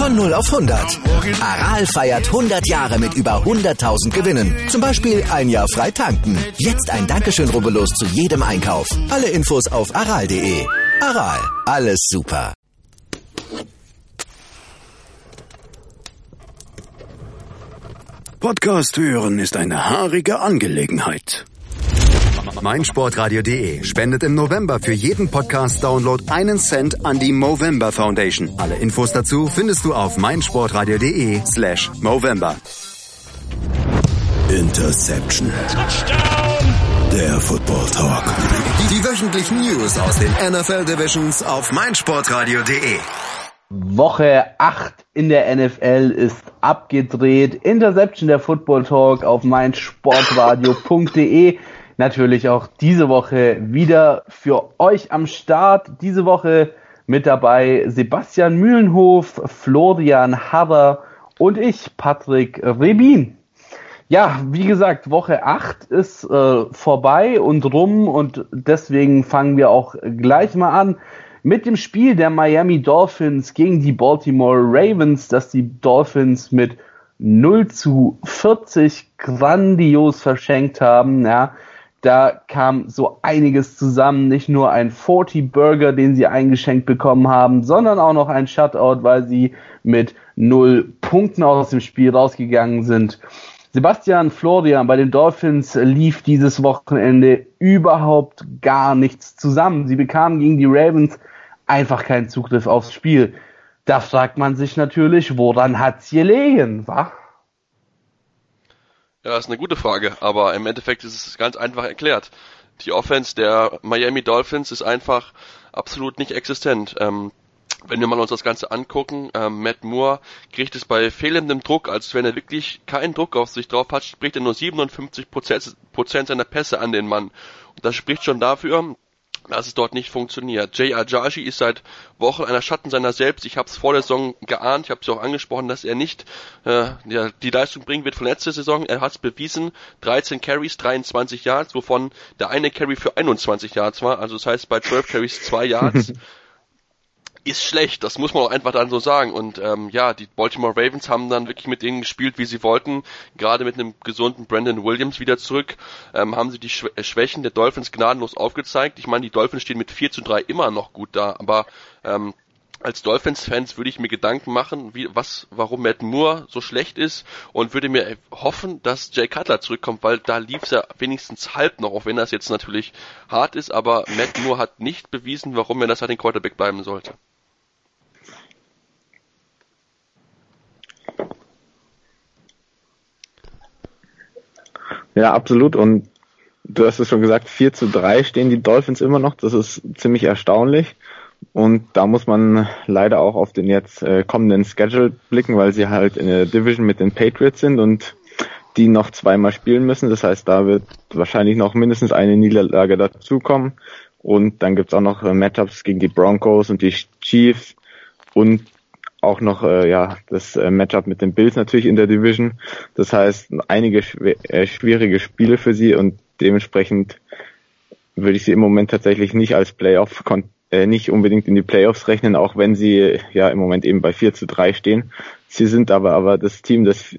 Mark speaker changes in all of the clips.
Speaker 1: Von 0 auf 100. Aral feiert 100 Jahre mit über 100.000 Gewinnen. Zum Beispiel ein Jahr frei tanken. Jetzt ein Dankeschön, rubbellos zu jedem Einkauf. Alle Infos auf aral.de. Aral, alles super.
Speaker 2: Podcast hören ist eine haarige Angelegenheit.
Speaker 3: meinsportradio.de spendet im November für jeden Podcast-Download 1 Cent an die Movember Foundation. Alle Infos dazu findest du auf meinsportradio.de/Movember.
Speaker 2: Interception. Touchdown. Der Football Talk.
Speaker 3: Die wöchentlichen News aus den NFL Divisions auf meinsportradio.de.
Speaker 4: Woche 8 in der NFL ist abgedreht. Interception, der Football Talk auf meinsportradio.de. Natürlich auch diese Woche wieder für euch am Start. Diese Woche mit dabei Sebastian Mühlenhof, Florian Harrer und ich, Patrick Rebin. Ja, wie gesagt, Woche 8 ist vorbei und rum und deswegen fangen wir auch gleich mal an mit dem Spiel der Miami Dolphins gegen die Baltimore Ravens, das die Dolphins mit 0-40 grandios verschenkt haben. Ja, da kam so einiges zusammen, nicht nur ein 40-Burger, den sie eingeschenkt bekommen haben, sondern auch noch ein Shutout, weil sie mit 0 Punkten aus dem Spiel rausgegangen sind. Sebastian, Florian, bei den Dolphins lief dieses Wochenende überhaupt gar nichts zusammen. Sie bekamen gegen die Ravens einfach keinen Zugriff aufs Spiel. Da fragt man sich natürlich, woran hat's gelegen, wa?
Speaker 5: Ja, das ist eine gute Frage, aber im Endeffekt ist es ganz einfach erklärt. Die Offense der Miami Dolphins ist einfach absolut nicht existent. Wenn wir mal uns das Ganze angucken, Matt Moore kriegt es bei fehlendem Druck, als wenn er wirklich keinen Druck auf sich drauf hat, spricht er nur 57% seiner Pässe an den Mann. Und das spricht schon dafür, dass es dort nicht funktioniert. Jay Ajayi ist seit Wochen einer Schatten seiner selbst. Ich habe es vor der Saison geahnt, ich habe es auch angesprochen, dass er nicht die Leistung bringen wird von letzter Saison. Er hat es bewiesen, 13 Carries, 23 Yards, wovon der eine Carry für 21 Yards war. Also das heißt bei 12 Carries 2 Yards. Ist schlecht, das muss man auch einfach dann so sagen. Und die Baltimore Ravens haben dann wirklich mit denen gespielt, wie sie wollten. Gerade mit einem gesunden Brandon Williams wieder zurück, haben sie die Schwächen der Dolphins gnadenlos aufgezeigt. Ich meine, die Dolphins stehen mit 4-3 immer noch gut da, aber als Dolphins-Fans würde ich mir Gedanken machen, warum Matt Moore so schlecht ist und würde mir hoffen, dass Jay Cutler zurückkommt, weil da lief es ja wenigstens halb noch, auch wenn das jetzt natürlich hart ist, aber Matt Moore hat nicht bewiesen, warum er das halt den Quarterback bleiben sollte.
Speaker 6: Ja, absolut. Und du hast es schon gesagt, 4-3 stehen die Dolphins immer noch. Das ist ziemlich erstaunlich. Und da muss man leider auch auf den jetzt kommenden Schedule blicken, weil sie halt in der Division mit den Patriots sind und die noch zweimal spielen müssen. Das heißt, da wird wahrscheinlich noch mindestens eine Niederlage dazukommen. Und dann gibt's auch noch Matchups gegen die Broncos und die Chiefs und auch noch das Matchup mit den Bills natürlich in der Division. Das heißt, einige schwierige Spiele für sie und dementsprechend würde ich sie im Moment tatsächlich nicht als nicht unbedingt in die Playoffs rechnen, auch wenn sie ja im Moment eben bei 4-3 stehen. Sie sind aber das Team, das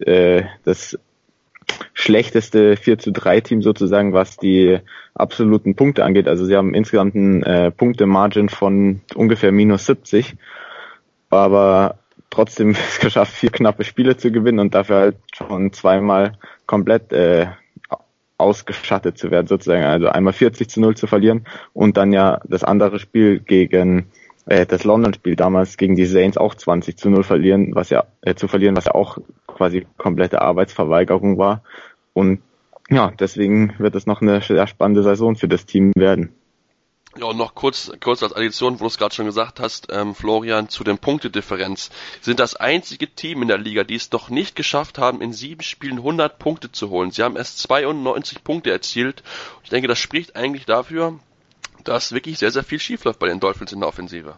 Speaker 6: schlechteste 4-3 Team sozusagen, was die absoluten Punkte angeht. Also sie haben insgesamt einen Punkte-Margin von ungefähr -70. Aber trotzdem es geschafft, 4 knappe Spiele zu gewinnen und dafür halt schon zweimal komplett ausgeschattet zu werden sozusagen. Also einmal 40-0 zu verlieren und dann ja das andere Spiel gegen das London-Spiel damals gegen die Saints auch 20-0 verlieren, was ja auch quasi komplette Arbeitsverweigerung war. Und ja, deswegen wird es noch eine sehr spannende Saison für das Team werden.
Speaker 5: Ja, und noch kurz als Addition, wo du es gerade schon gesagt hast, Florian, zu den Punktedifferenz. Sind das einzige Team in der Liga, die es noch nicht geschafft haben, in 7 Spielen 100 Punkte zu holen. Sie haben erst 92 Punkte erzielt. Ich denke, das spricht eigentlich dafür, dass wirklich sehr, sehr viel schief läuft bei den Dolphins in der Offensive.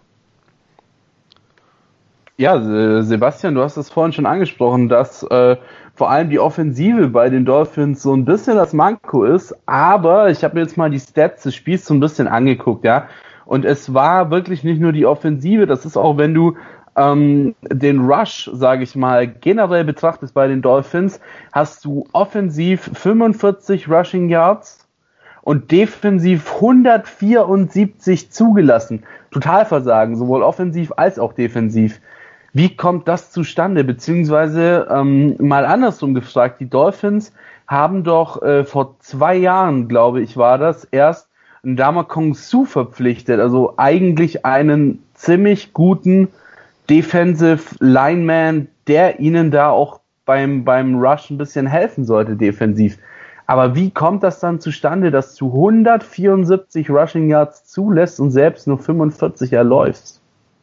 Speaker 4: Ja, Sebastian, du hast es vorhin schon angesprochen, dass vor allem die Offensive bei den Dolphins so ein bisschen das Manko ist, aber ich habe mir jetzt mal die Stats des Spiels so ein bisschen angeguckt, ja, und es war wirklich nicht nur die Offensive, das ist auch, wenn du den Rush, sage ich mal, generell betrachtest bei den Dolphins, hast du offensiv 45 Rushing Yards und defensiv 174 zugelassen. Totalversagen, sowohl offensiv als auch defensiv. Wie kommt das zustande? Beziehungsweise mal andersrum gefragt, die Dolphins haben doch vor 2 Jahren, glaube ich, war das, erst Ndamukong Suh verpflichtet, also eigentlich einen ziemlich guten Defensive Lineman, der ihnen da auch beim Rush ein bisschen helfen sollte defensiv. Aber wie kommt das dann zustande, dass du 174 Rushing Yards zulässt und selbst nur 45 erläufst?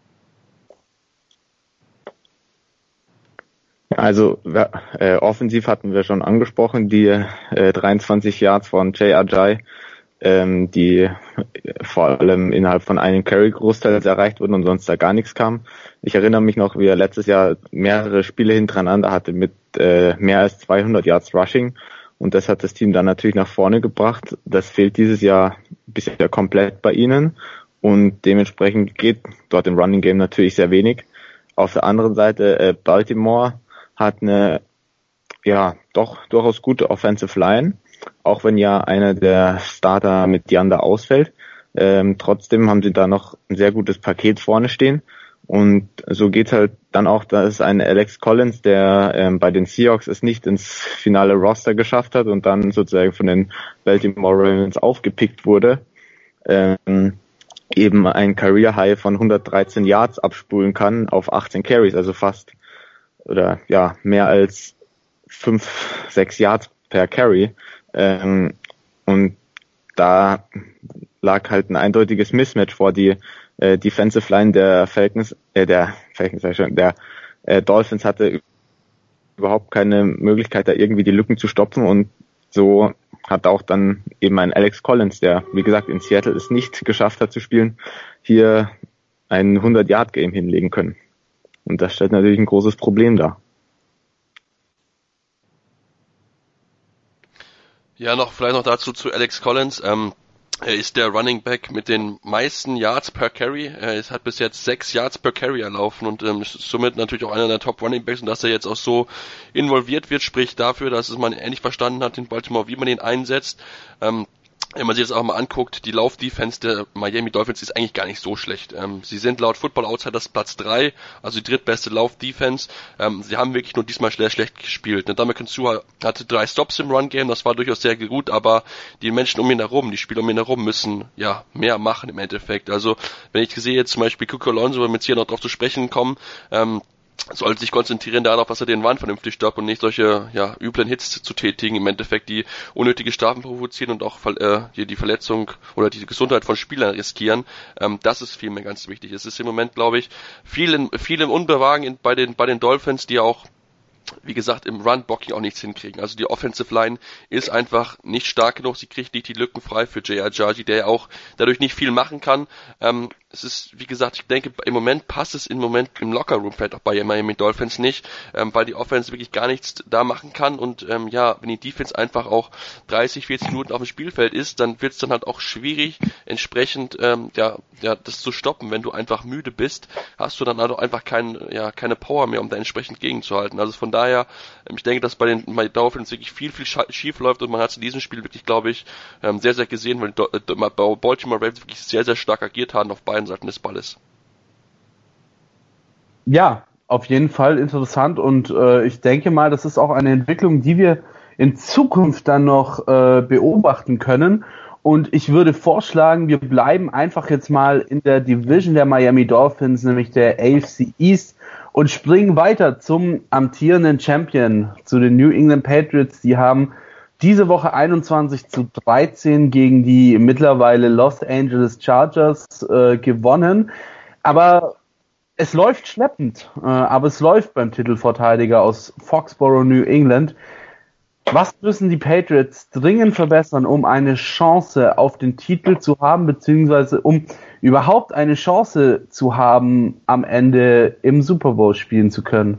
Speaker 6: Also offensiv hatten wir schon angesprochen, die 23 Yards von Jay Ajayi, die vor allem innerhalb von einem Carry großteils erreicht wurden und sonst da gar nichts kam. Ich erinnere mich noch, wie er letztes Jahr mehrere Spiele hintereinander hatte mit mehr als 200 Yards Rushing und das hat das Team dann natürlich nach vorne gebracht. Das fehlt dieses Jahr bisher komplett bei ihnen und dementsprechend geht dort im Running Game natürlich sehr wenig. Auf der anderen Seite Baltimore hat eine doch durchaus gute Offensive Line, auch wenn ja einer der Starter mit Yanda ausfällt. Trotzdem haben sie da noch ein sehr gutes Paket vorne stehen und so geht halt dann auch, dass ein Alex Collins, der bei den Seahawks es nicht ins finale Roster geschafft hat und dann sozusagen von den Baltimore Ravens aufgepickt wurde, eben ein Career High von 113 Yards abspulen kann auf 18 Carries, also fast oder ja mehr als 5-6 Yards per Carry. Und da lag halt ein eindeutiges Mismatch vor. Die Defensive Line der Dolphins hatte überhaupt keine Möglichkeit, da irgendwie die Lücken zu stopfen und so hat auch dann eben ein Alex Collins, der wie gesagt in Seattle es nicht geschafft hat zu spielen, hier ein 100-Yard-Game hinlegen können. Und das stellt natürlich ein großes Problem dar.
Speaker 5: Ja, vielleicht noch dazu zu Alex Collins. Er ist der Running Back mit den meisten Yards per Carry. Er hat bis jetzt 6 Yards per Carry erlaufen und ist somit natürlich auch einer der Top Running Backs und dass er jetzt auch so involviert wird, spricht dafür, dass es man endlich verstanden hat in Baltimore, wie man ihn einsetzt. Wenn man sich das auch mal anguckt, die Lauf-Defense der Miami Dolphins ist eigentlich gar nicht so schlecht. Sie sind laut Football Outsiders Platz 3, also die drittbeste Lauf-Defense. Sie haben wirklich nur diesmal schlecht gespielt. Ndamukong Suh hatte 3 Stops im Run-Game, das war durchaus sehr gut, aber die Menschen um ihn herum, die Spieler um ihn herum müssen ja mehr machen im Endeffekt. Also wenn ich sehe jetzt zum Beispiel Cuco Alonso, wenn wir jetzt hier noch drauf zu sprechen kommen, sollte sich konzentrieren darauf, dass er den Run vernünftig stoppt und nicht solche üblen Hits zu tätigen, im Endeffekt, die unnötige Strafen provozieren und auch hier die Verletzung oder die Gesundheit von Spielern riskieren. Das ist vielmehr ganz wichtig. Es ist im Moment, glaube ich, viel im Unbewagen bei den Dolphins, die auch, wie gesagt, im Run-Blocking auch nichts hinkriegen. Also die Offensive Line ist einfach nicht stark genug. Sie kriegt nicht die Lücken frei für Jay Ajayi, der ja auch dadurch nicht viel machen kann. Es ist, wie gesagt, ich denke, im Moment passt es im Lockerroom vielleicht auch bei Miami Dolphins nicht, weil die Offense wirklich gar nichts da machen kann und wenn die Defense einfach auch 30, 40 Minuten auf dem Spielfeld ist, dann wird es dann halt auch schwierig, entsprechend das zu stoppen. Wenn du einfach müde bist, hast du dann halt auch einfach keine Power mehr, um da entsprechend gegenzuhalten. Also von daher, ich denke, dass bei den Dolphins wirklich viel schief läuft und man hat es in diesem Spiel wirklich, glaube ich, sehr, sehr gesehen, weil Baltimore Ravens wirklich sehr, sehr stark agiert haben auf beiden Seiten des Balles.
Speaker 4: Ja, auf jeden Fall interessant und ich denke mal, das ist auch eine Entwicklung, die wir in Zukunft dann noch beobachten können. Und ich würde vorschlagen, wir bleiben einfach jetzt mal in der Division der Miami Dolphins, nämlich der AFC East, und springen weiter zum amtierenden Champion, zu den New England Patriots. Die haben diese Woche 21-13 gegen die mittlerweile Los Angeles Chargers gewonnen. Aber es läuft schleppend, aber es läuft beim Titelverteidiger aus Foxborough, New England. Was müssen die Patriots dringend verbessern, um eine Chance auf den Titel zu haben, beziehungsweise um überhaupt eine Chance zu haben, am Ende im Super Bowl spielen zu können?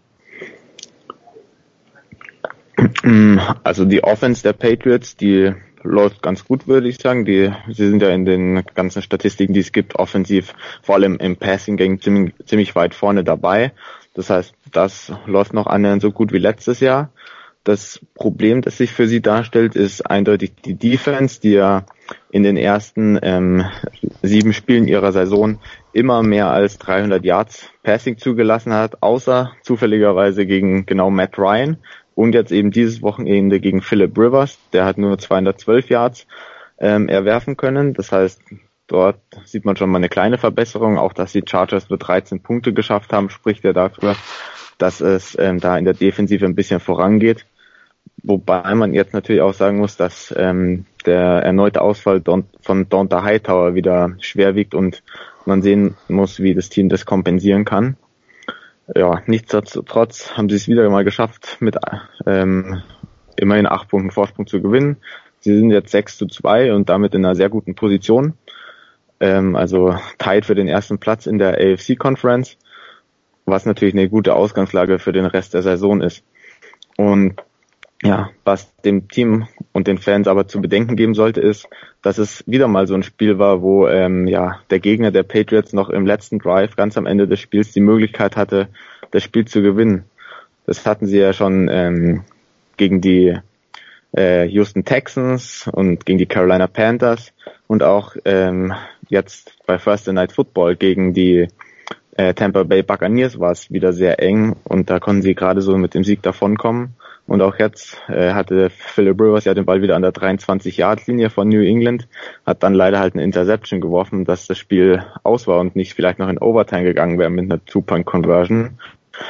Speaker 6: Also die Offense der Patriots, die läuft ganz gut, würde ich sagen. Sie sind ja in den ganzen Statistiken, die es gibt, offensiv, vor allem im Passing Game ziemlich weit vorne dabei. Das heißt, das läuft noch annähernd so gut wie letztes Jahr. Das Problem, das sich für sie darstellt, ist eindeutig die Defense, die ja in den ersten 7 Spielen ihrer Saison immer mehr als 300 Yards Passing zugelassen hat, außer zufälligerweise gegen genau Matt Ryan und jetzt eben dieses Wochenende gegen Philip Rivers. Der hat nur 212 Yards erwerfen können. Das heißt, dort sieht man schon mal eine kleine Verbesserung. Auch dass die Chargers nur 13 Punkte geschafft haben, spricht ja dafür, dass es da in der Defensive ein bisschen vorangeht. Wobei man jetzt natürlich auch sagen muss, dass der erneute Ausfall von Donta Hightower wieder schwer wiegt und man sehen muss, wie das Team das kompensieren kann. Ja, nichtsdestotrotz haben sie es wieder mal geschafft, mit immerhin 8 Punkten Vorsprung zu gewinnen. Sie sind jetzt 6-2 und damit in einer sehr guten Position. Also tied für den ersten Platz in der AFC Conference, was natürlich eine gute Ausgangslage für den Rest der Saison ist. Und ja, was dem Team und den Fans aber zu bedenken geben sollte, ist, dass es wieder mal so ein Spiel war, wo der Gegner der Patriots noch im letzten Drive ganz am Ende des Spiels die Möglichkeit hatte, das Spiel zu gewinnen. Das hatten sie ja schon gegen die Houston Texans und gegen die Carolina Panthers und auch jetzt bei Thursday Night Football gegen die Tampa Bay Buccaneers war es wieder sehr eng und da konnten sie gerade so mit dem Sieg davonkommen. Und auch jetzt hatte Philip Rivers ja den Ball wieder an der 23-Yard-Linie von New England, hat dann leider halt eine Interception geworfen, dass das Spiel aus war und nicht vielleicht noch in Overtime gegangen wäre mit einer Two-Point-Conversion.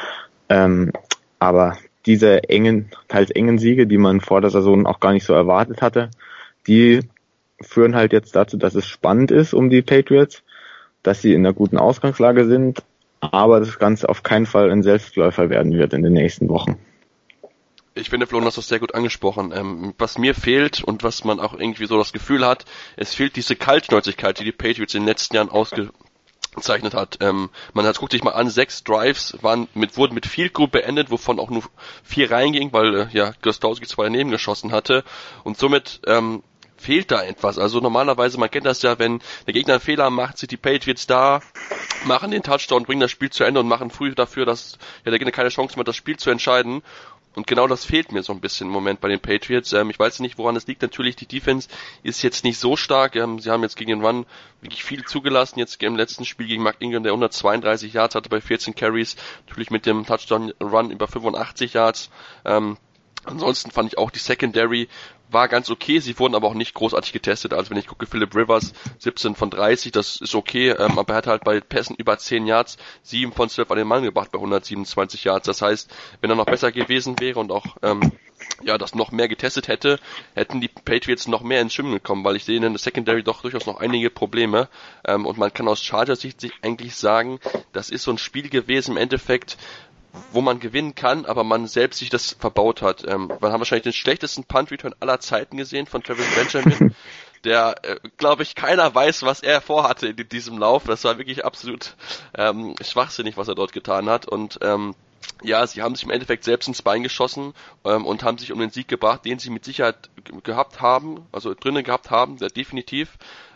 Speaker 6: Aber diese teils engen Siege, die man vor der Saison auch gar nicht so erwartet hatte, die führen halt jetzt dazu, dass es spannend ist um die Patriots, dass sie in einer guten Ausgangslage sind, aber das Ganze auf keinen Fall ein Selbstläufer werden wird in den nächsten Wochen.
Speaker 5: Ich finde, Flo, hast du das sehr gut angesprochen. Was mir fehlt und was man auch irgendwie so das Gefühl hat, es fehlt diese Kaltschnäuzigkeit, die Patriots in den letzten Jahren ausgezeichnet hat. Guckt sich mal an, 6 Drives wurden mit Field Goal beendet, wovon auch nur 4 reinging, weil Gostowski 2 daneben geschossen hatte und somit fehlt da etwas. Also normalerweise, man kennt das ja, wenn der Gegner einen Fehler macht, sind die Patriots da, machen den Touchdown, bringen das Spiel zu Ende und machen früh dafür, dass der Gegner keine Chance mehr hat, das Spiel zu entscheiden. Und genau das fehlt mir so ein bisschen im Moment bei den Patriots. Ich weiß nicht, woran es liegt. Natürlich, die Defense ist jetzt nicht so stark. Sie haben jetzt gegen den Run wirklich viel zugelassen. Jetzt im letzten Spiel gegen Mark Ingram, der 132 Yards hatte bei 14 Carries. Natürlich mit dem Touchdown-Run über 85 Yards. Ansonsten fand ich auch die Secondary war ganz okay, sie wurden aber auch nicht großartig getestet. Also wenn ich gucke, Philip Rivers 17 von 30, das ist okay, aber er hat halt bei Pässen über 10 Yards 7 von 12 an den Mann gebracht bei 127 Yards. Das heißt, wenn er noch besser gewesen wäre und auch das noch mehr getestet hätte, hätten die Patriots noch mehr ins Schwimmen gekommen, weil ich sehe in der Secondary doch durchaus noch einige Probleme und man kann aus Chargers Sicht sich eigentlich sagen, das ist so ein Spiel gewesen im Endeffekt, wo man gewinnen kann, aber man selbst sich das verbaut hat. Wir haben wahrscheinlich den schlechtesten Punt-Return aller Zeiten gesehen von Travis Benjamin, der, glaube ich, keiner weiß, was er vorhatte in diesem Lauf. Das war wirklich absolut schwachsinnig, was er dort getan hat. Und sie haben sich im Endeffekt selbst ins Bein geschossen und haben sich um den Sieg gebracht, den sie mit Sicherheit gehabt haben, also drinnen gehabt haben, definitiv.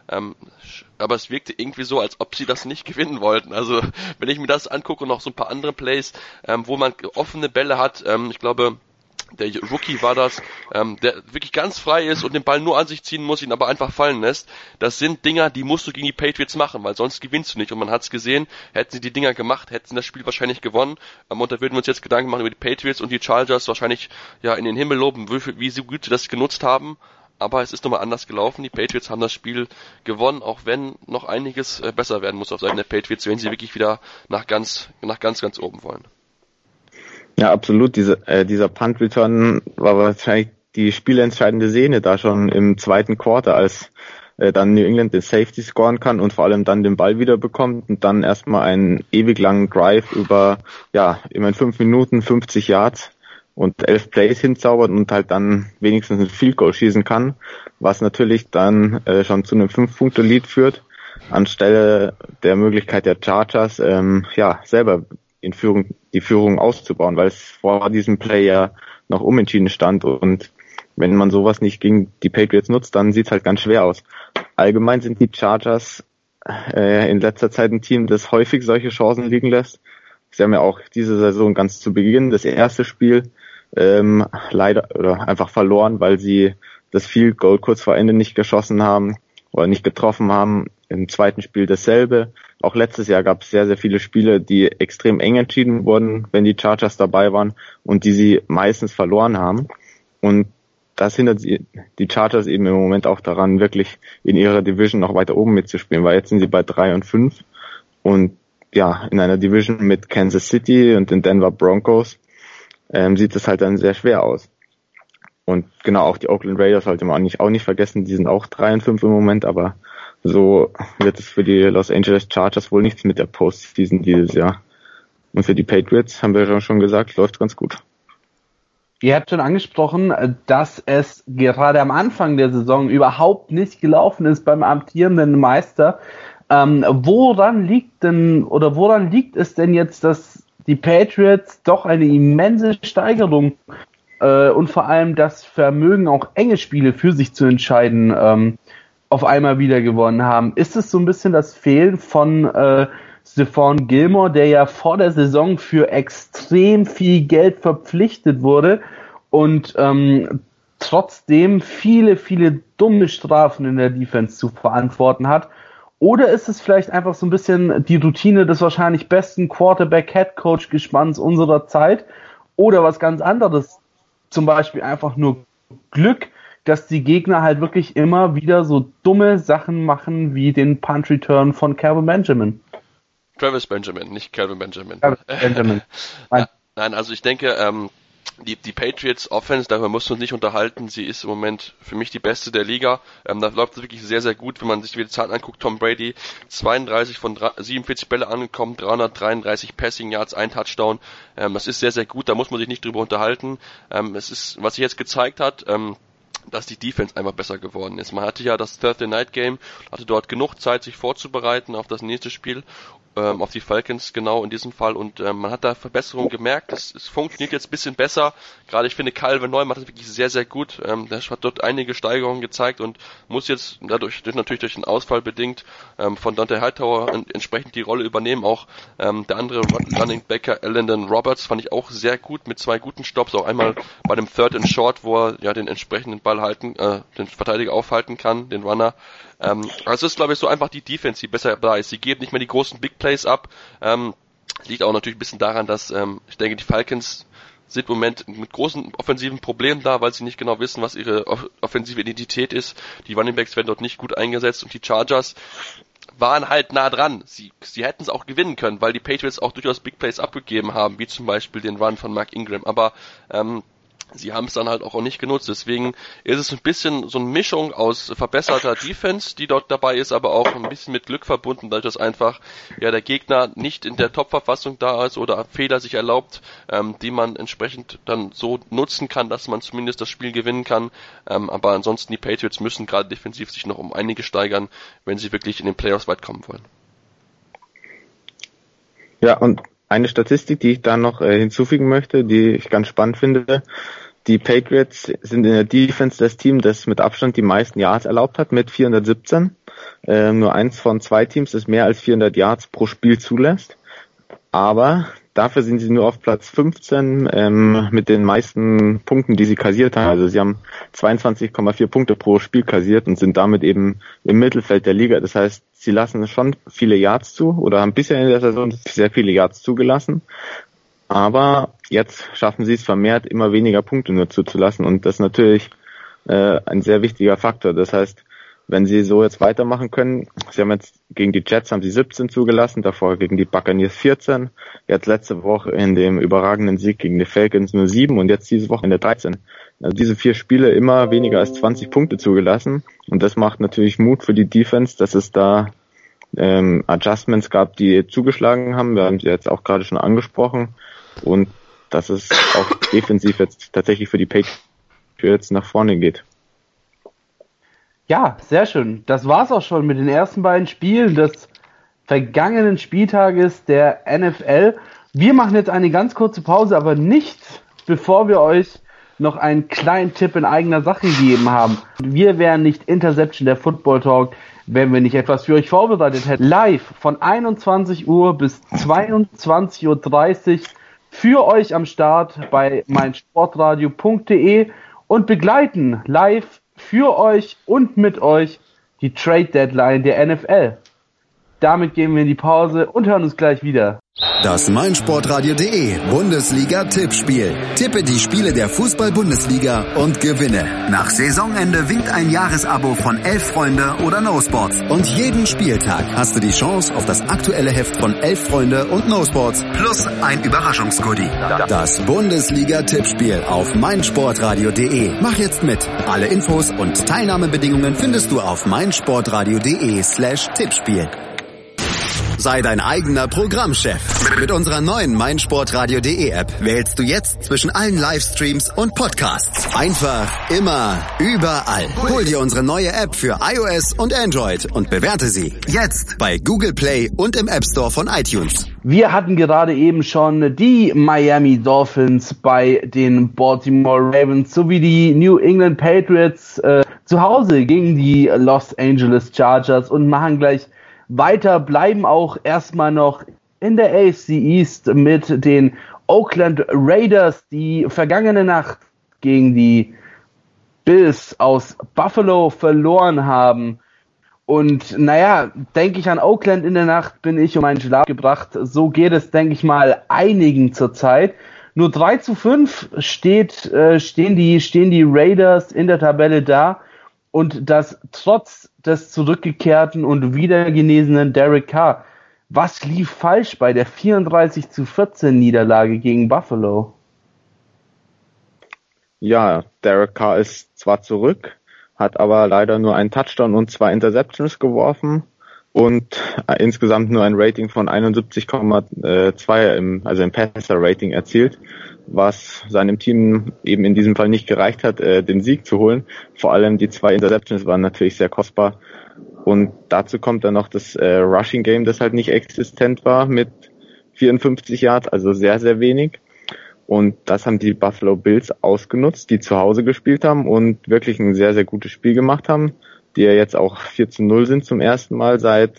Speaker 5: Aber es wirkte irgendwie so, als ob sie das nicht gewinnen wollten. Also wenn ich mir das angucke und noch so ein paar andere Plays, wo man offene Bälle hat, ich glaube, der Rookie war das, der wirklich ganz frei ist und den Ball nur an sich ziehen muss, ihn aber einfach fallen lässt. Das sind Dinger, die musst du gegen die Patriots machen, weil sonst gewinnst du nicht. Und man hat es gesehen, hätten sie die Dinger gemacht, hätten sie das Spiel wahrscheinlich gewonnen. Und da würden wir uns jetzt Gedanken machen über die Patriots und die Chargers, wahrscheinlich in den Himmel loben, wie so gut sie das genutzt haben. Aber es ist nochmal anders gelaufen. Die Patriots haben das Spiel gewonnen, auch wenn noch einiges besser werden muss auf Seiten der Patriots, wenn sie wirklich wieder nach ganz oben wollen.
Speaker 6: Ja, absolut. Dieser Punt-Return war wahrscheinlich die spielentscheidende Szene da schon im zweiten Quarter, als dann New England den Safety scoren kann und vor allem dann den Ball wieder bekommt und dann erstmal einen ewig langen Drive über, immerhin 5 Minuten, 50 Yards und 11 Plays hinzaubert und halt dann wenigstens ein Field Goal schießen kann, was natürlich dann schon zu einem 5-Punkte-Lead führt, anstelle der Möglichkeit der Chargers, selber die Führung auszubauen, weil es vor diesem Play ja noch unentschieden stand und wenn man sowas nicht gegen die Patriots nutzt, dann sieht's halt ganz schwer aus. Allgemein sind die Chargers in letzter Zeit ein Team, das häufig solche Chancen liegen lässt. Sie haben ja auch diese Saison ganz zu Beginn das erste Spiel leider oder einfach verloren, weil sie das Field Goal kurz vor Ende nicht geschossen haben oder nicht getroffen haben. Im zweiten Spiel dasselbe. Auch letztes Jahr gab es sehr, sehr viele Spiele, die extrem eng entschieden wurden, wenn die Chargers dabei waren und die sie meistens verloren haben. Und das hindert die Chargers eben im Moment auch daran, wirklich in ihrer Division noch weiter oben mitzuspielen, weil jetzt sind sie bei 3-5 und ja, in einer Division mit Kansas City und den Denver Broncos sieht es halt dann sehr schwer aus. Und genau, auch die Oakland Raiders sollte man auch nicht vergessen, die sind auch 3-5 im Moment, aber so wird es für die Los Angeles Chargers wohl nichts mit der Postseason dieses Jahr. Und für die Patriots, haben wir schon gesagt, läuft ganz gut.
Speaker 4: Ihr habt schon angesprochen, dass es gerade am Anfang der Saison überhaupt nicht gelaufen ist beim amtierenden Meister. Woran liegt es denn jetzt, dass die Patriots doch eine immense Steigerung und vor allem das Vermögen, auch enge Spiele für sich zu entscheiden, auf einmal wieder gewonnen haben? Ist es so ein bisschen das Fehlen von Stephon Gilmore, der ja vor der Saison für extrem viel Geld verpflichtet wurde und trotzdem viele, viele dumme Strafen in der Defense zu verantworten hat? Oder ist es vielleicht einfach so ein bisschen die Routine des wahrscheinlich besten Quarterback-Headcoach-Gespanns unserer Zeit? Oder was ganz anderes, zum Beispiel einfach nur Glück, dass die Gegner halt wirklich immer wieder so dumme Sachen machen wie den Punt-Return von Calvin Benjamin?
Speaker 5: Travis Benjamin, nicht Calvin Benjamin.
Speaker 4: Travis Benjamin.
Speaker 5: Nein, also ich denke, die Patriots Offense, darüber muss man uns nicht unterhalten, sie ist im Moment für mich die beste der Liga. Da läuft es wirklich sehr, sehr gut, wenn man sich die Zahlen anguckt. Tom Brady, 32 von 47 Bälle angekommen, 333 Passing Yards, ein Touchdown. Das ist sehr, sehr gut, da muss man sich nicht drüber unterhalten. Es ist, was sich jetzt gezeigt hat, dass die Defense einfach besser geworden ist. Man hatte ja das Thursday Night Game, hatte dort genug Zeit, sich vorzubereiten auf das nächste Spiel, auf die Falcons genau in diesem Fall, und man hat da Verbesserungen gemerkt. Es funktioniert jetzt ein bisschen besser. Gerade ich finde, Calvin Neu macht das wirklich sehr, sehr gut. Der hat dort einige Steigerungen gezeigt und muss jetzt natürlich durch den Ausfall bedingt von Dante Hightower entsprechend die Rolle übernehmen. Auch der andere Running Backer, Elandon Roberts, fand ich auch sehr gut mit 2 guten Stops. Auch einmal bei dem Third and Short, wo er ja den entsprechenden Ball den Verteidiger aufhalten kann, den Runner. Also es ist, glaube ich, so einfach die Defense, die besser da ist. Sie geben nicht mehr die großen Big Plays ab. Liegt auch natürlich ein bisschen daran, dass ich denke, die Falcons sind im Moment mit großen offensiven Problemen da, weil sie nicht genau wissen, was ihre offensive Identität ist. Die Running Backs werden dort nicht gut eingesetzt und die Chargers waren halt nah dran. Sie hätten es auch gewinnen können, weil die Patriots auch durchaus Big Plays abgegeben haben, wie zum Beispiel den Run von Mark Ingram. Aber sie haben es dann halt auch nicht genutzt. Deswegen ist es ein bisschen so eine Mischung aus verbesserter Defense, die dort dabei ist, aber auch ein bisschen mit Glück verbunden, dadurch, dass einfach ja der Gegner nicht in der Top-Verfassung da ist oder Fehler sich erlaubt, die man entsprechend dann so nutzen kann, dass man zumindest das Spiel gewinnen kann. Aber ansonsten, die Patriots müssen gerade defensiv sich noch um einige steigern, wenn sie wirklich in den Playoffs weit kommen wollen.
Speaker 6: Ja, und eine Statistik, die ich da noch hinzufügen möchte, die ich ganz spannend finde: Die Patriots sind in der Defense das Team, das mit Abstand die meisten Yards erlaubt hat, mit 417. Nur eins von 2 Teams, das mehr als 400 Yards pro Spiel zulässt. Aber dafür sind sie nur auf Platz 15 mit den meisten Punkten, die sie kassiert haben. Also sie haben 22,4 Punkte pro Spiel kassiert und sind damit eben im Mittelfeld der Liga. Das heißt, sie lassen schon viele Yards zu oder haben bisher in der Saison sehr viele Yards zugelassen. Aber jetzt schaffen sie es vermehrt, immer weniger Punkte nur zuzulassen. Und das ist natürlich ein sehr wichtiger Faktor. Das heißt, wenn sie so jetzt weitermachen können, sie haben jetzt gegen die Jets haben sie 17 zugelassen, davor gegen die Buccaneers 14, jetzt letzte Woche in dem überragenden Sieg gegen die Falcons nur 7 und jetzt diese Woche in der 13. Also diese 4 Spiele immer weniger als 20 Punkte zugelassen. Und das macht natürlich Mut für die Defense, dass es da Adjustments gab, die zugeschlagen haben. Wir haben sie jetzt auch gerade schon angesprochen. Und dass es auch defensiv jetzt tatsächlich für die Patriots nach vorne geht.
Speaker 4: Ja, sehr schön. Das war's auch schon mit den ersten beiden Spielen des vergangenen Spieltages der NFL. Wir machen jetzt eine ganz kurze Pause, aber nicht bevor wir euch noch einen kleinen Tipp in eigener Sache gegeben haben. Wir wären nicht Interception der Football Talk, wenn wir nicht etwas für euch vorbereitet hätten. Live von 21 Uhr bis 22.30 Uhr für euch am Start bei meinsportradio.de und begleiten live für euch und mit euch die Trade Deadline der NFL. Damit gehen wir in die Pause und hören uns gleich wieder.
Speaker 1: Das meinsportradio.de Bundesliga-Tippspiel. Tippe die Spiele der Fußball-Bundesliga und gewinne. Nach Saisonende winkt ein Jahresabo von 11 Freunde oder No Sports. Und jeden Spieltag hast du die Chance auf das aktuelle Heft von 11 Freunde und No Sports plus ein Überraschungsgoodie. Das Bundesliga-Tippspiel auf meinsportradio.de. Mach jetzt mit. Alle Infos und Teilnahmebedingungen findest du auf meinsportradio.de/Tippspiel. Sei dein eigener Programmchef. Mit unserer neuen meinsportradio.de App wählst du jetzt zwischen allen Livestreams und Podcasts. Einfach, immer, überall. Hol dir unsere neue App für iOS und Android und bewerte sie jetzt bei Google Play und im App Store von iTunes.
Speaker 4: Wir hatten gerade eben schon die Miami Dolphins bei den Baltimore Ravens sowie die New England Patriots zu Hause gegen die Los Angeles Chargers und machen gleich weiter, bleiben auch erstmal noch in der AFC East mit den Oakland Raiders, die vergangene Nacht gegen die Bills aus Buffalo verloren haben. Und naja, denke ich an Oakland in der Nacht, bin ich um meinen Schlaf gebracht. So geht es, denke ich mal, einigen zurzeit. Nur 3-5 stehen die Raiders in der Tabelle da. Und das trotz des zurückgekehrten und wiedergenesenen Derek Carr. Was lief falsch bei der 34-14 Niederlage gegen Buffalo?
Speaker 6: Ja, Derek Carr ist zwar zurück, hat aber leider nur einen Touchdown und 2 Interceptions geworfen und insgesamt nur ein Rating von 71,2 im Passer-Rating erzielt, was seinem Team eben in diesem Fall nicht gereicht hat, den Sieg zu holen. Vor allem die 2 Interceptions waren natürlich sehr kostbar. Und dazu kommt dann noch das Rushing Game, das halt nicht existent war mit 54 Yards, also sehr, sehr wenig. Und das haben die Buffalo Bills ausgenutzt, die zu Hause gespielt haben und wirklich ein sehr, sehr gutes Spiel gemacht haben, die ja jetzt auch 4-0 sind zum ersten Mal seit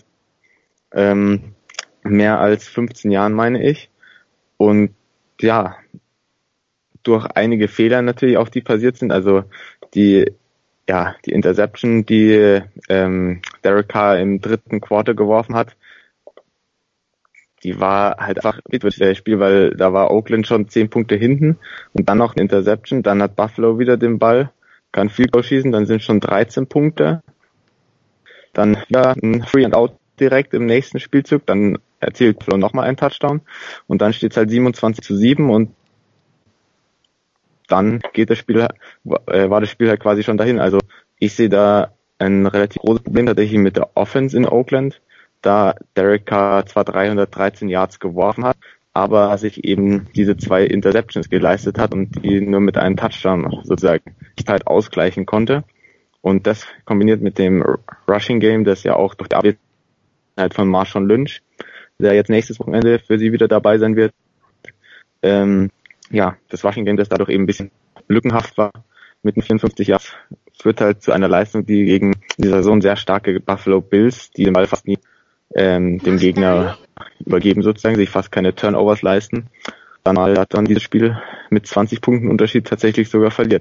Speaker 6: mehr als 15 Jahren, meine ich. Und ja, durch einige Fehler natürlich auch, die passiert sind, also die Interception, die Derek Carr im dritten Quarter geworfen hat, die war halt einfach mit das Spiel, weil da war Oakland schon 10 Punkte hinten und dann noch eine Interception, dann hat Buffalo wieder den Ball, kann Field Goal schießen, dann sind schon 13 Punkte, dann wieder ein Free and Out direkt im nächsten Spielzug, dann erzielt Buffalo nochmal einen Touchdown und dann steht es halt 27-7 und dann war das Spiel halt quasi schon dahin. Also ich sehe da ein relativ großes Problem tatsächlich mit der Offense in Oakland, da Derek Carr zwar 313 Yards geworfen hat, aber sich eben diese 2 Interceptions geleistet hat und die nur mit einem Touchdown sozusagen halt ausgleichen konnte. Und das kombiniert mit dem Rushing Game, das ja auch durch die Abwesenheit von Marshawn Lynch, der jetzt nächstes Wochenende für sie wieder dabei sein wird, das Rushing Game, das dadurch eben ein bisschen lückenhaft war, mit den 54 Yards, führt halt zu einer Leistung, die gegen die Saison sehr starke Buffalo Bills, die den Ball fast nie dem Gegner übergeben sozusagen, sich fast keine Turnovers leisten, hat dann dieses Spiel mit 20 Punkten Unterschied tatsächlich sogar verliert.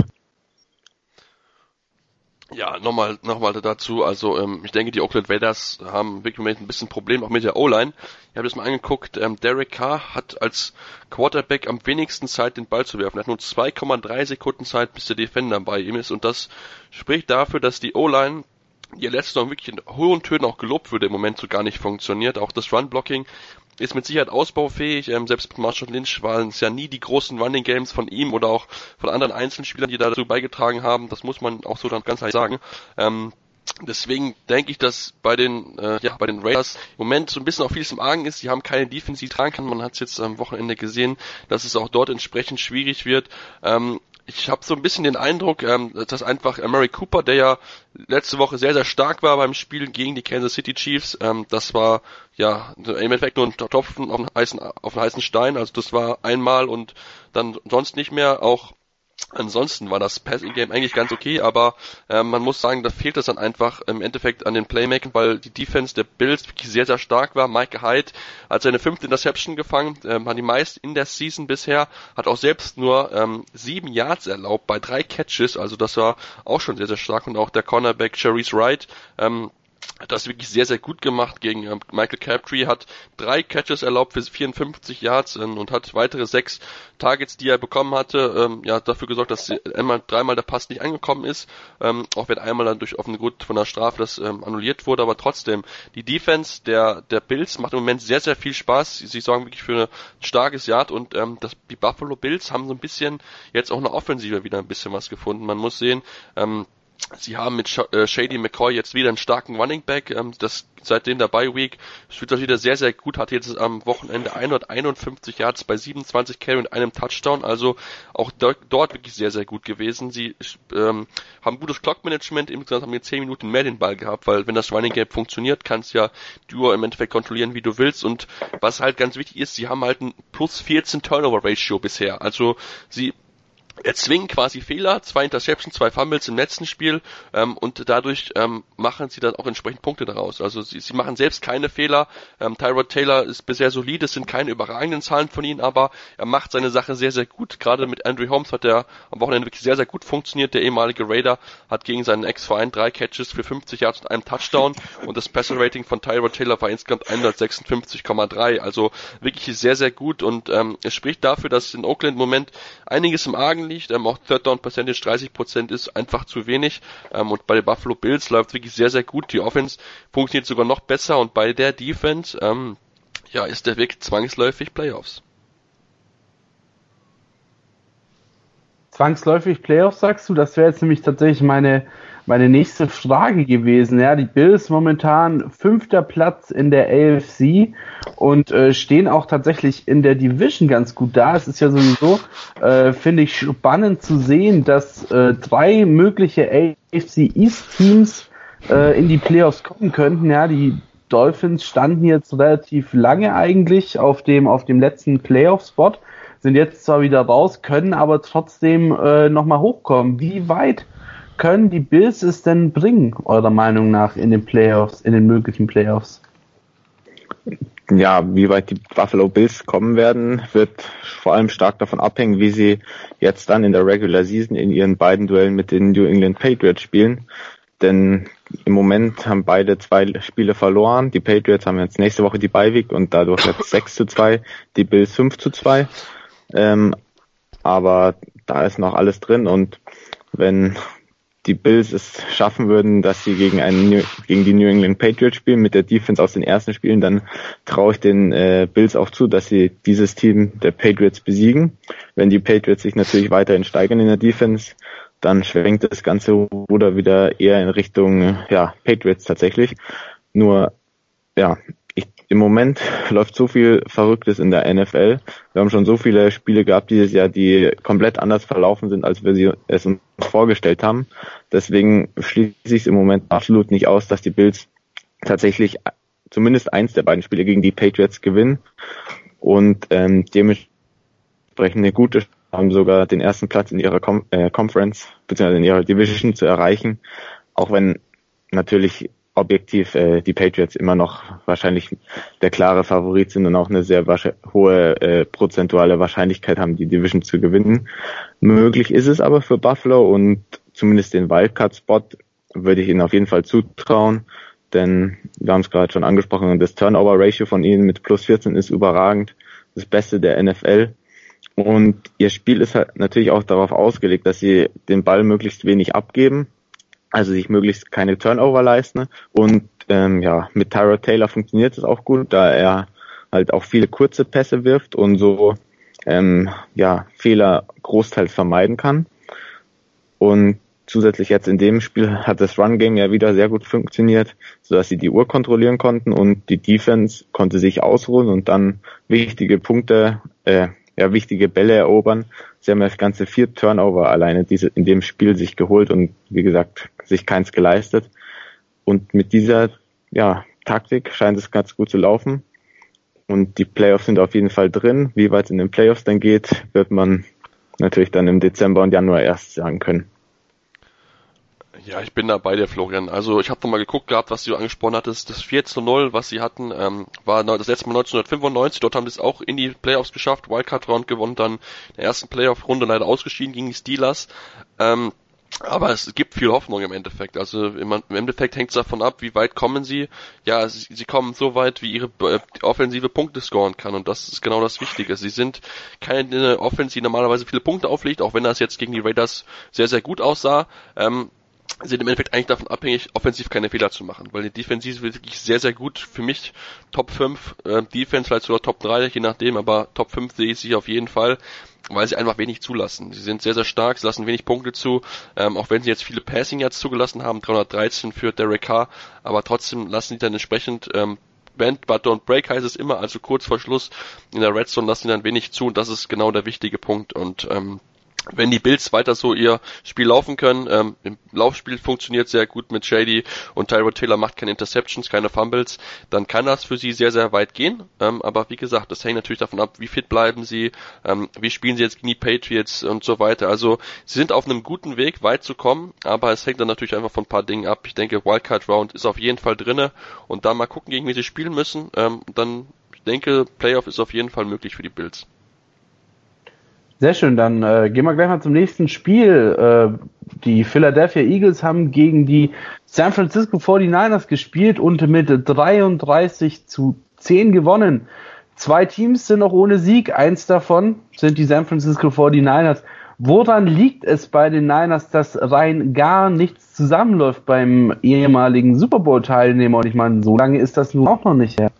Speaker 5: Ja, nochmal dazu, also ich denke, die Oakland Raiders haben wirklich im Moment ein bisschen Problem, auch mit der O-Line. Ich habe das mal angeguckt, Derek Carr hat als Quarterback am wenigsten Zeit, den Ball zu werfen. Er hat nur 2,3 Sekunden Zeit, bis der Defender bei ihm ist und das spricht dafür, dass die O-Line, die letzte Saison wirklich in hohen Tönen auch gelobt wurde, im Moment so gar nicht funktioniert. Auch das Run-Blocking ist mit Sicherheit ausbaufähig. Selbst mit Marshawn Lynch waren es ja nie die großen Running Games von ihm oder auch von anderen Einzelspielern, die dazu beigetragen haben. Das muss man auch so dann ganz ehrlich sagen. Deswegen denke ich, dass bei den Raiders im Moment so ein bisschen auch vieles im Argen ist. Die haben keine Defense, die tragen kann. Man hat es jetzt am Wochenende gesehen, dass es auch dort entsprechend schwierig wird. Ich habe so ein bisschen den Eindruck, dass einfach Amari Cooper, der ja letzte Woche sehr, sehr stark war beim Spiel gegen die Kansas City Chiefs, das war ja im Endeffekt nur ein Tropfen auf einen heißen Stein, also das war einmal und dann sonst nicht mehr. Auch Ansonsten war das Passing-Game eigentlich ganz okay, aber man muss sagen, da fehlt es dann einfach im Endeffekt an den Playmakern, weil die Defense der Bills wirklich sehr, sehr stark war. Micah Hyde hat seine 5. Interception gefangen, hat die meisten in der Season bisher, hat auch selbst nur 7 Yards erlaubt bei 3 Catches, also das war auch schon sehr, sehr stark. Und auch der Cornerback Sharice Wright hat das wirklich sehr, sehr gut gemacht gegen Michael Crabtree, hat 3 Catches erlaubt für 54 Yards und hat weitere 6 Targets, die er bekommen hatte, dafür gesorgt, dass dreimal der Pass nicht angekommen ist, auch wenn einmal dann durch offene Gut von der Strafe das annulliert wurde, aber trotzdem, die Defense der Bills macht im Moment sehr, sehr viel Spaß, sie sorgen wirklich für ein starkes Yard und die Buffalo Bills haben so ein bisschen jetzt auch eine Offensive wieder ein bisschen was gefunden, man muss sehen, sie haben mit Shady McCoy jetzt wieder einen starken Running Back, das seitdem der Bye Week spielt das wieder sehr, sehr gut, hat jetzt am Wochenende 151 Yards bei 27 Carry und einem Touchdown, also auch dort wirklich sehr, sehr gut gewesen. Sie haben gutes Clock-Management, insgesamt haben wir 10 Minuten mehr den Ball gehabt, weil wenn das Running Game funktioniert, kannst ja du im Endeffekt kontrollieren, wie du willst und was halt ganz wichtig ist, sie haben halt ein plus 14 Turnover-Ratio bisher, also sie erzwingen quasi Fehler, 2 Interceptions, 2 Fumbles im letzten Spiel und dadurch machen sie dann auch entsprechend Punkte daraus. Also sie machen selbst keine Fehler. Tyrod Taylor ist bisher solide, es sind keine überragenden Zahlen von ihm, aber er macht seine Sache sehr, sehr gut. Gerade mit Andrew Holmes hat er am Wochenende wirklich sehr, sehr gut funktioniert. Der ehemalige Raider hat gegen seinen Ex-Verein 3 Catches für 50 Yards und einem Touchdown und das Passer-Rating von Tyrod Taylor war insgesamt 156,3. Also wirklich sehr, sehr gut und es spricht dafür, dass in Oakland im Moment einiges im Argen liegt, auch Third Down Percentage 30% ist einfach zu wenig und bei den Buffalo Bills läuft wirklich sehr, sehr gut, die Offense funktioniert sogar noch besser und bei der Defense ist der Weg zwangsläufig Playoffs.
Speaker 4: Zwangsläufig Playoffs, sagst du? Das wäre jetzt nämlich tatsächlich meine nächste Frage gewesen. Ja, die Bills momentan 5. Platz in der AFC und stehen auch tatsächlich in der Division ganz gut da. Es ist ja sowieso, finde ich, spannend zu sehen, dass 3 mögliche AFC East Teams in die Playoffs kommen könnten. Ja, die Dolphins standen jetzt relativ lange eigentlich auf dem letzten Playoff-Spot, sind jetzt zwar wieder raus, können aber trotzdem nochmal hochkommen. Wie weit können die Bills es denn bringen, eurer Meinung nach, in den Playoffs, in den möglichen Playoffs?
Speaker 6: Ja, wie weit die Buffalo Bills kommen werden, wird vor allem stark davon abhängen, wie sie jetzt dann in der Regular Season in ihren beiden Duellen mit den New England Patriots spielen. Denn im Moment haben beide 2 Spiele verloren. Die Patriots haben jetzt nächste Woche die Bye Week und dadurch jetzt 6-2, die Bills 5-2. Aber da ist noch alles drin und wenn die Bills es schaffen würden, dass sie gegen die New England Patriots spielen mit der Defense aus den ersten Spielen, dann traue ich den Bills auch zu, dass sie dieses Team der Patriots besiegen. Wenn die Patriots sich natürlich weiterhin steigern in der Defense, dann schwenkt das ganze Ruder wieder eher in Richtung Patriots tatsächlich. Nur im Moment läuft so viel Verrücktes in der NFL. Wir haben schon so viele Spiele gehabt dieses Jahr, die komplett anders verlaufen sind, als wir es uns vorgestellt haben. Deswegen schließe ich es im Moment absolut nicht aus, dass die Bills tatsächlich zumindest eins der beiden Spiele gegen die Patriots gewinnen und dementsprechend eine gute Chance haben, sogar den ersten Platz in ihrer Conference bzw. in ihrer Division zu erreichen, auch wenn natürlich objektiv die Patriots immer noch wahrscheinlich der klare Favorit sind und auch eine sehr hohe prozentuale Wahrscheinlichkeit haben, die Division zu gewinnen. Möglich ist es aber für Buffalo und zumindest den Wildcard-Spot würde ich ihnen auf jeden Fall zutrauen, denn wir haben es gerade schon angesprochen und das Turnover-Ratio von ihnen mit plus 14 ist überragend, das Beste der NFL. Und ihr Spiel ist halt natürlich auch darauf ausgelegt, dass sie den Ball möglichst wenig abgeben, also sich möglichst keine Turnover leisten. Und mit Tyrod Taylor funktioniert es auch gut, da er halt auch viele kurze Pässe wirft und so Fehler großteils vermeiden kann. Und zusätzlich jetzt in dem Spiel hat das Run-Game ja wieder sehr gut funktioniert, sodass sie die Uhr kontrollieren konnten und die Defense konnte sich ausruhen und dann wichtige Bälle erobern. Sie haben das ganze 4 Turnover alleine in dem Spiel sich geholt und wie gesagt, sich keins geleistet. Und mit dieser Taktik scheint es ganz gut zu laufen. Und die Playoffs sind auf jeden Fall drin. Wie weit es in den Playoffs dann geht, wird man natürlich dann im Dezember und Januar erst sagen können.
Speaker 5: Ja, ich bin da bei dir, Florian. Also ich habe nochmal geguckt gehabt, was du angesprochen hattest. Das 4:0, was sie hatten, war das letzte Mal 1995. Dort haben sie es auch in die Playoffs geschafft. Wildcard-Round gewonnen, dann in der ersten Playoff-Runde leider ausgeschieden gegen die Steelers. Aber es gibt viel Hoffnung im Endeffekt. Also im Endeffekt hängt es davon ab, wie weit kommen sie. Ja, sie kommen so weit, wie ihre Offensive Punkte scoren kann. Und das ist genau das Wichtige. Sie sind keine Offense, die normalerweise viele Punkte auflegt, auch wenn das jetzt gegen die Raiders sehr, sehr gut aussah. Sind im Endeffekt eigentlich davon abhängig, offensiv keine Fehler zu machen, weil die Defensive ist wirklich sehr, sehr gut. Für mich Top 5 Defense, vielleicht sogar Top 3, je nachdem, aber Top 5 sehe ich sie auf jeden Fall, weil sie einfach wenig zulassen. Sie sind sehr, sehr stark, sie lassen wenig Punkte zu, auch wenn sie jetzt viele Passing Yards zugelassen haben, 313 für Derek Carr, aber trotzdem lassen sie dann entsprechend Bend, but don't break heißt es immer, also kurz vor Schluss in der Red Zone lassen sie dann wenig zu und das ist genau der wichtige Punkt und wenn die Bills weiter so ihr Spiel laufen können, im Laufspiel funktioniert sehr gut mit Shady und Tyrod Taylor macht keine Interceptions, keine Fumbles, dann kann das für sie sehr, sehr weit gehen. Aber wie gesagt, das hängt natürlich davon ab, wie fit bleiben sie, wie spielen sie jetzt gegen die Patriots und so weiter. Also sie sind auf einem guten Weg, weit zu kommen, aber es hängt dann natürlich einfach von ein paar Dingen ab. Ich denke, Wildcard Round ist auf jeden Fall drinne und dann mal gucken, gegen wen sie spielen müssen. Dann, ich denke, Playoff ist auf jeden Fall möglich für die Bills.
Speaker 4: Sehr schön, dann gehen wir gleich mal zum nächsten Spiel. Die Philadelphia Eagles haben gegen die San Francisco 49ers gespielt und mit 33-10 gewonnen. 2 Teams sind noch ohne Sieg, eins davon sind die San Francisco 49ers. Woran liegt es bei den Niners, dass rein gar nichts zusammenläuft beim ehemaligen Super Bowl-Teilnehmer? Und ich meine, so lange ist das nun auch noch nicht her.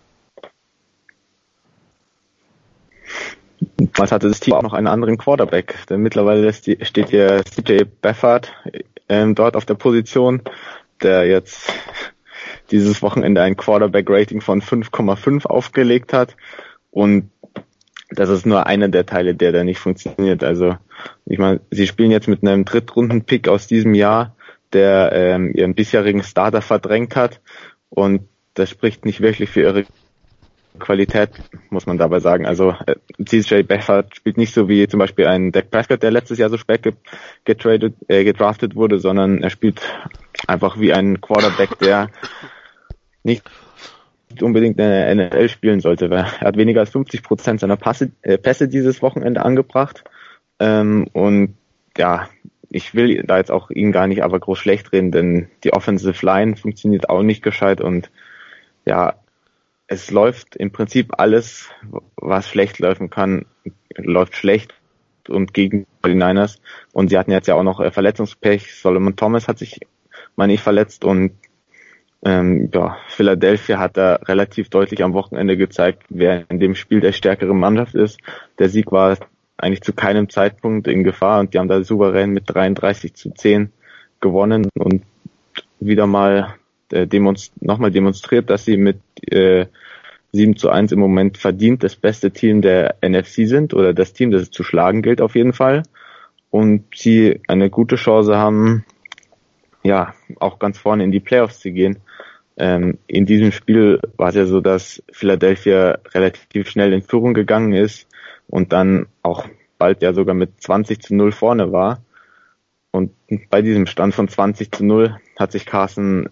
Speaker 6: Damals hatte das Team auch noch einen anderen Quarterback, denn mittlerweile steht hier CJ Beathard dort auf der Position, der jetzt dieses Wochenende ein Quarterback-Rating von 5,5 aufgelegt hat und das ist nur einer der Teile, der da nicht funktioniert. Also ich meine, sie spielen jetzt mit einem Drittrunden-Pick aus diesem Jahr, der ihren bisherigen Starter verdrängt hat und das spricht nicht wirklich für ihre Qualität, muss man dabei sagen. Also CJ Beathard spielt nicht so wie zum Beispiel ein Dak Prescott, der letztes Jahr so spät gedraftet wurde, sondern er spielt einfach wie ein Quarterback, der nicht unbedingt in der NFL spielen sollte. Er hat weniger als 50% seiner Pässe dieses Wochenende angebracht. Und ja, ich will da jetzt auch ihn gar nicht aber groß schlecht reden, denn die Offensive Line funktioniert auch nicht gescheit und ja, es läuft im Prinzip alles, was schlecht laufen kann, läuft schlecht und gegen die Niners. Und sie hatten jetzt ja auch noch Verletzungspech. Solomon Thomas hat sich, meine ich, verletzt und Philadelphia hat da relativ deutlich am Wochenende gezeigt, wer in dem Spiel der stärkere Mannschaft ist. Der Sieg war eigentlich zu keinem Zeitpunkt in Gefahr und die haben da souverän mit 33-10 gewonnen und wieder mal nochmal demonstriert, dass sie mit 7-1 im Moment verdient das beste Team der NFC sind oder das Team, das es zu schlagen gilt auf jeden Fall und sie eine gute Chance haben, ja, auch ganz vorne in die Playoffs zu gehen. In diesem Spiel war es ja so, dass Philadelphia relativ schnell in Führung gegangen ist und dann auch bald ja sogar mit 20-0 vorne war. Und bei diesem Stand von 20-0 hat sich Carson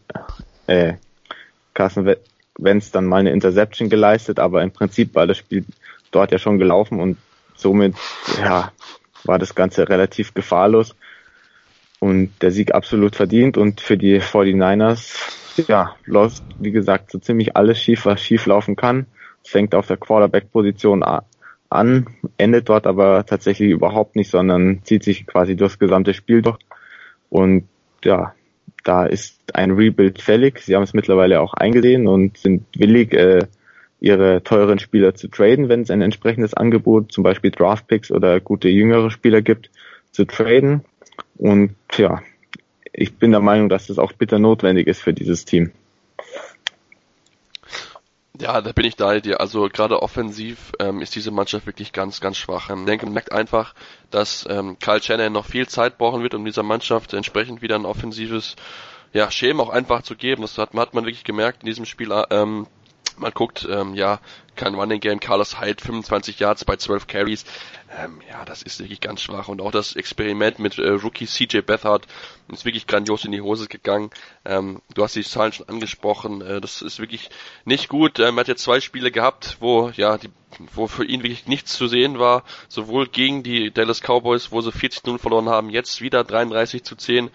Speaker 6: Wentz dann mal eine Interception geleistet, aber im Prinzip war das Spiel dort ja schon gelaufen und somit ja, war das Ganze relativ gefahrlos und der Sieg absolut verdient und für die 49ers ja, läuft wie gesagt so ziemlich alles schief, was schief laufen kann. Es fängt auf der Quarterback-Position an, endet dort aber tatsächlich überhaupt nicht, sondern zieht sich quasi durchs gesamte Spiel durch und ja, da ist ein Rebuild fällig. Sie haben es mittlerweile auch eingesehen und sind willig, ihre teuren Spieler zu traden, wenn es ein entsprechendes Angebot, zum Beispiel Draftpicks oder gute jüngere Spieler gibt, zu traden. Und ja, ich bin der Meinung, dass das auch bitter notwendig ist für dieses Team.
Speaker 5: Ja, da bin ich da dir. Also gerade offensiv ist diese Mannschaft wirklich ganz, ganz schwach. Ich denke, man merkt einfach, dass Kyle Shanahan noch viel Zeit brauchen wird, um dieser Mannschaft entsprechend wieder ein offensives Schema auch einfach zu geben. Das hat man wirklich gemerkt in diesem Spiel. Man guckt, kein Running Game. Carlos Hyde 25 Yards bei 12 Carries. Das ist wirklich ganz schwach. Und auch das Experiment mit Rookie CJ Beathard ist wirklich grandios in die Hose gegangen. Du hast die Zahlen schon angesprochen. Das ist wirklich nicht gut. Er hat jetzt 2 Spiele gehabt, wo für ihn wirklich nichts zu sehen war. Sowohl gegen die Dallas Cowboys, wo sie 40-0 verloren haben, jetzt wieder 33-10.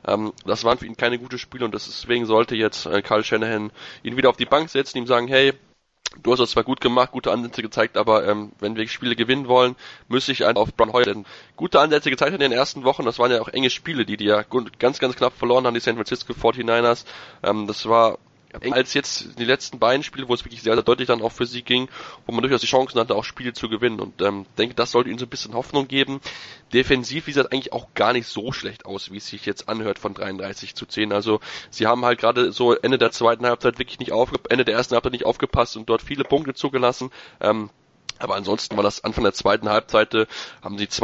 Speaker 5: Das waren für ihn keine guten Spiele und deswegen sollte jetzt Kyle Shanahan ihn wieder auf die Bank setzen, ihm sagen, hey, du hast das zwar gut gemacht, gute Ansätze gezeigt, aber wenn wir Spiele gewinnen wollen, müsste ich auf Brown Hoyer gute Ansätze gezeigt hat in den ersten Wochen. Das waren ja auch enge Spiele, die ja ganz, ganz knapp verloren haben, die San Francisco 49ers. Das war als jetzt die letzten beiden Spiele, wo es wirklich sehr, sehr deutlich dann auch für sie ging, wo man durchaus die Chancen hatte, auch Spiele zu gewinnen. Und denke, das sollte ihnen so ein bisschen Hoffnung geben. Defensiv sieht das eigentlich auch gar nicht so schlecht aus, wie es sich jetzt anhört von 33-10. Also sie haben halt gerade so Ende der zweiten Halbzeit wirklich Ende der ersten Halbzeit nicht aufgepasst und dort viele Punkte zugelassen. Aber ansonsten war das Anfang der zweiten Halbzeit, haben sie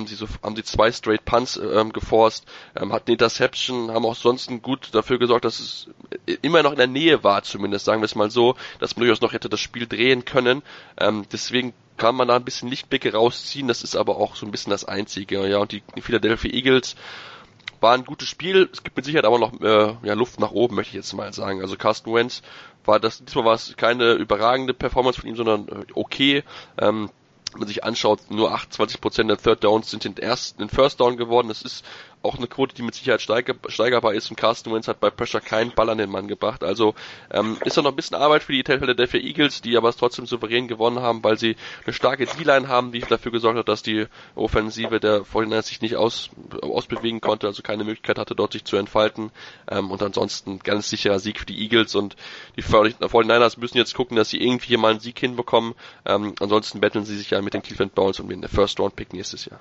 Speaker 5: zwei Straight Punts geforst, hatten eine Interception, haben auch sonst gut dafür gesorgt, dass es immer noch in der Nähe war, zumindest, sagen wir es mal so, dass man durchaus noch hätte das Spiel drehen können. Deswegen kann man da ein bisschen Lichtblicke rausziehen, das ist aber auch so ein bisschen das Einzige. Ja, und die Philadelphia Eagles war ein gutes Spiel, es gibt mit Sicherheit aber noch Luft nach oben, möchte ich jetzt mal sagen. Also Carson Wentz diesmal war es keine überragende Performance von ihm, sondern okay. Wenn man sich anschaut, nur 28% der Third Downs sind in First Down geworden. Das ist auch eine Quote, die mit Sicherheit steigerbar ist, und Carson Wentz hat bei Pressure keinen Ball an den Mann gebracht. Also ist da noch ein bisschen Arbeit für die Philadelphia Eagles, die aber es trotzdem souverän gewonnen haben, weil sie eine starke D-Line haben, die dafür gesorgt hat, dass die Offensive der 49ers sich nicht ausbewegen konnte, also keine Möglichkeit hatte, dort sich zu entfalten. Und ansonsten ganz sicherer Sieg für die Eagles, und die 49ers müssen jetzt gucken, dass sie irgendwie hier mal einen Sieg hinbekommen. Ansonsten betteln sie sich ja mit den Cleveland Browns um den First-Round-Pick nächstes Jahr.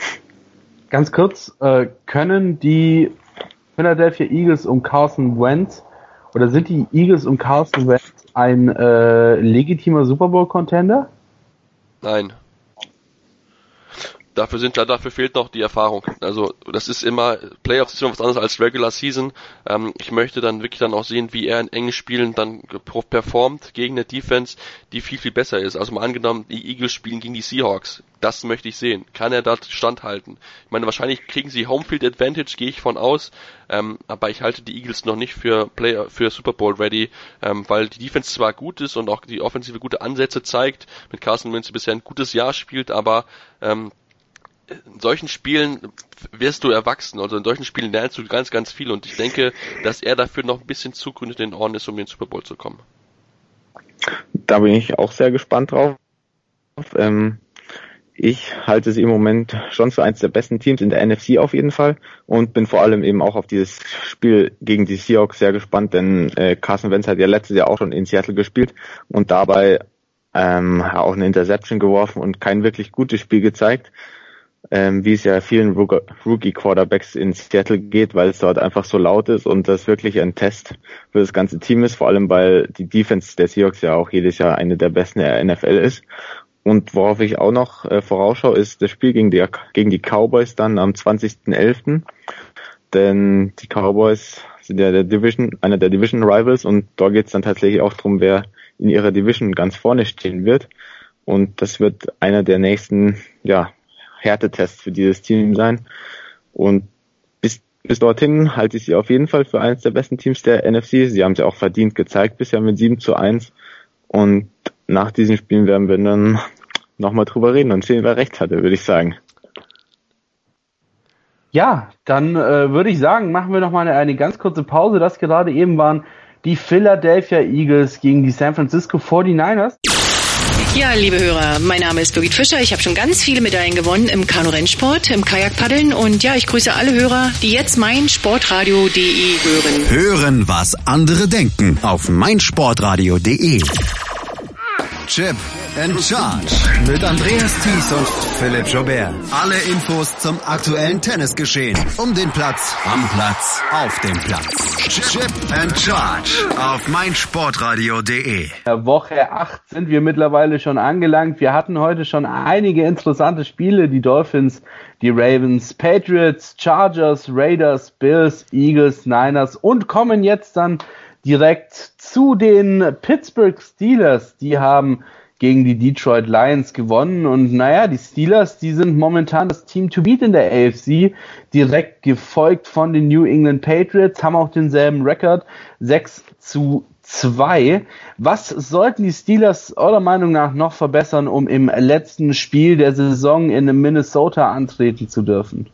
Speaker 4: Ganz kurz, können die Philadelphia Eagles um Carson Wentz, oder sind die Eagles um Carson Wentz ein legitimer Super Bowl-Contender?
Speaker 5: Nein. Dafür fehlt noch die Erfahrung. Also das ist immer, Playoffs ist immer was anderes als Regular Season. Ich möchte dann wirklich auch sehen, wie er in engen Spielen dann performt gegen eine Defense, die viel, viel besser ist. Also mal angenommen, die Eagles spielen gegen die Seahawks. Das möchte ich sehen. Kann er da standhalten? Ich meine, wahrscheinlich kriegen sie Homefield Advantage, gehe ich von aus. Aber ich halte die Eagles noch nicht für Super Bowl ready, weil die Defense zwar gut ist und auch die Offensive gute Ansätze zeigt, mit Carson Wentz bisher ein gutes Jahr spielt, aber in solchen Spielen wirst du erwachsen, also in solchen Spielen lernst du ganz, ganz viel, und ich denke, dass er dafür noch ein bisschen zu grün in den Ohren ist, um in den Super Bowl zu kommen.
Speaker 6: Da bin ich auch sehr gespannt drauf. Ich halte sie im Moment schon für eins der besten Teams in der NFC auf jeden Fall und bin vor allem eben auch auf dieses Spiel gegen die Seahawks sehr gespannt, denn Carson Wentz hat ja letztes Jahr auch schon in Seattle gespielt und dabei auch eine Interception geworfen und kein wirklich gutes Spiel gezeigt. Wie es ja vielen Rookie-Quarterbacks in Seattle geht, weil es dort einfach so laut ist und das wirklich ein Test für das ganze Team ist, vor allem weil die Defense der Seahawks ja auch jedes Jahr eine der besten der NFL ist. Und worauf ich auch noch vorausschaue, ist das Spiel gegen die Cowboys dann am 20.11., denn die Cowboys sind ja einer der Division Rivals, und da geht es dann tatsächlich auch darum, wer in ihrer Division ganz vorne stehen wird, und das wird einer der nächsten, Härtetest für dieses Team sein, und bis dorthin halte ich sie auf jeden Fall für eines der besten Teams der NFC. Sie haben es ja auch verdient gezeigt bisher mit 7-1, und nach diesen Spielen werden wir dann nochmal drüber reden und sehen, wer recht hatte, würde ich sagen.
Speaker 4: Ja, dann würde ich sagen, machen wir nochmal eine ganz kurze Pause. Das gerade eben waren die Philadelphia Eagles gegen die San Francisco 49ers.
Speaker 7: Ja, liebe Hörer, mein Name ist Birgit Fischer. Ich habe schon ganz viele Medaillen gewonnen im Kanu-Rennsport, im Kajakpaddeln, und ja, ich grüße alle Hörer, die jetzt meinsportradio.de hören.
Speaker 1: Hören, was andere denken auf meinsportradio.de. Chip and Charge mit Andreas Thies und Philipp Joubert. Alle Infos zum aktuellen Tennisgeschehen. Um den Platz, am Platz, auf dem Platz. Chip and Charge auf meinsportradio.de.
Speaker 4: Woche 8 sind wir mittlerweile schon angelangt. Wir hatten heute schon einige interessante Spiele. Die Dolphins, die Ravens, Patriots, Chargers, Raiders, Bills, Eagles, Niners, und kommen jetzt dann direkt zu den Pittsburgh Steelers. Die haben gegen die Detroit Lions gewonnen. Und naja, die Steelers, die sind momentan das Team to beat in der AFC, direkt gefolgt von den New England Patriots, haben auch denselben Rekord, 6-2. Was sollten die Steelers eurer Meinung nach noch verbessern, um im letzten Spiel der Saison in Minnesota antreten zu dürfen?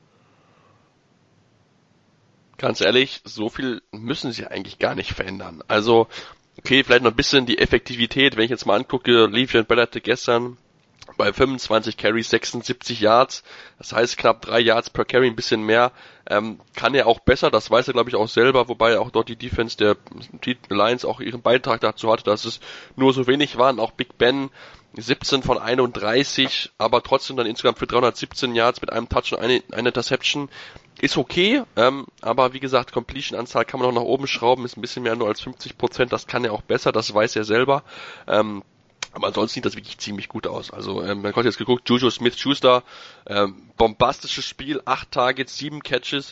Speaker 5: Ganz ehrlich, so viel müssen sie eigentlich gar nicht verändern. Also, okay, vielleicht noch ein bisschen die Effektivität, wenn ich jetzt mal angucke, Le'Veon Bell hatte gestern bei 25 Carries 76 Yards, das heißt knapp 3 Yards per Carry, ein bisschen mehr, kann er auch besser, das weiß er glaube ich auch selber, wobei auch dort die Defense der Lions auch ihren Beitrag dazu hatte, dass es nur so wenig waren, auch Big Ben 17 von 31, aber trotzdem dann insgesamt für 317 Yards mit einem Touch und eine Interception, ist okay, aber wie gesagt, Completion-Anzahl kann man noch nach oben schrauben, ist ein bisschen mehr nur als 50%, das kann er auch besser, das weiß er selber, aber ansonsten sieht das wirklich ziemlich gut aus. Also man hat jetzt geguckt, Juju Smith-Schuster, bombastisches Spiel, 8 Targets, 7 Catches,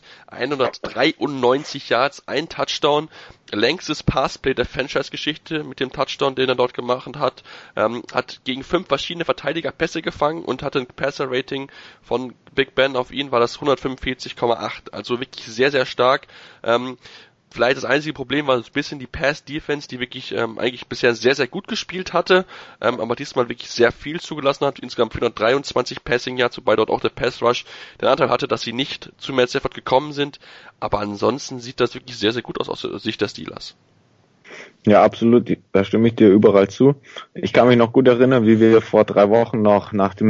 Speaker 5: 193 Yards, 1 Touchdown, längstes Passplay der Franchise-Geschichte mit dem Touchdown, den er dort gemacht hat, hat gegen 5 verschiedene Verteidiger Pässe gefangen und hatte ein Passer-Rating von Big Ben auf ihn, war das 145,8, also wirklich sehr, sehr stark. Vielleicht das einzige Problem war so ein bisschen die Pass-Defense, die wirklich eigentlich bisher sehr, sehr gut gespielt hatte, aber diesmal wirklich sehr viel zugelassen hat. Insgesamt 423 Passing Yards, wobei dort auch der Pass-Rush den Anteil hatte, dass sie nicht zu Matt Stafford gekommen sind. Aber ansonsten sieht das wirklich sehr, sehr gut aus der Sicht der Steelers.
Speaker 6: Ja, absolut, da stimme ich dir überall zu. Ich kann mich noch gut erinnern, wie wir vor 3 Wochen noch nach der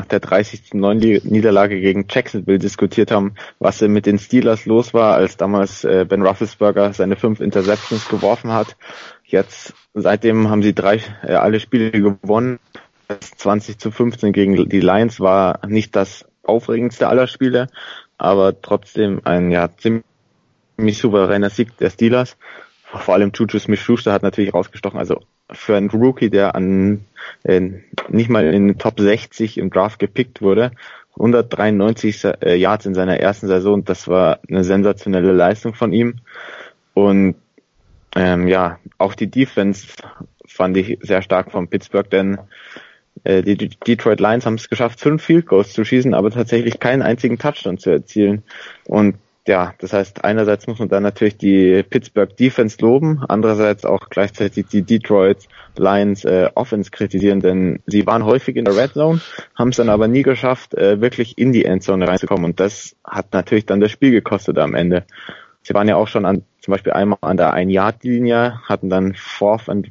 Speaker 6: 30:9 Niederlage gegen Jacksonville diskutiert haben, was mit den Steelers los war, als damals Ben Roethlisberger seine 5 Interceptions geworfen hat. Jetzt, seitdem haben sie alle Spiele gewonnen. 20-15 gegen die Lions war nicht das aufregendste aller Spiele, aber trotzdem ein ziemlich souveräner Sieg der Steelers. Vor allem Juju Smith-Schuster hat natürlich rausgestochen, also für einen Rookie, der nicht mal in den Top 60 im Draft gepickt wurde, 193 Yards in seiner ersten Saison, das war eine sensationelle Leistung von ihm. Und auch die Defense fand ich sehr stark von Pittsburgh, denn die Detroit Lions haben es geschafft, 5 Field Goals zu schießen, aber tatsächlich keinen einzigen Touchdown zu erzielen. Und ja, das heißt, einerseits muss man dann natürlich die Pittsburgh Defense loben, andererseits auch gleichzeitig die Detroit Lions Offense kritisieren, denn sie waren häufig in der Red Zone, haben es dann aber nie geschafft, wirklich in die Endzone reinzukommen, und das hat natürlich dann das Spiel gekostet am Ende. Sie waren ja auch schon zum Beispiel einmal an der 1-Yard-Linie, hatten dann Fourth and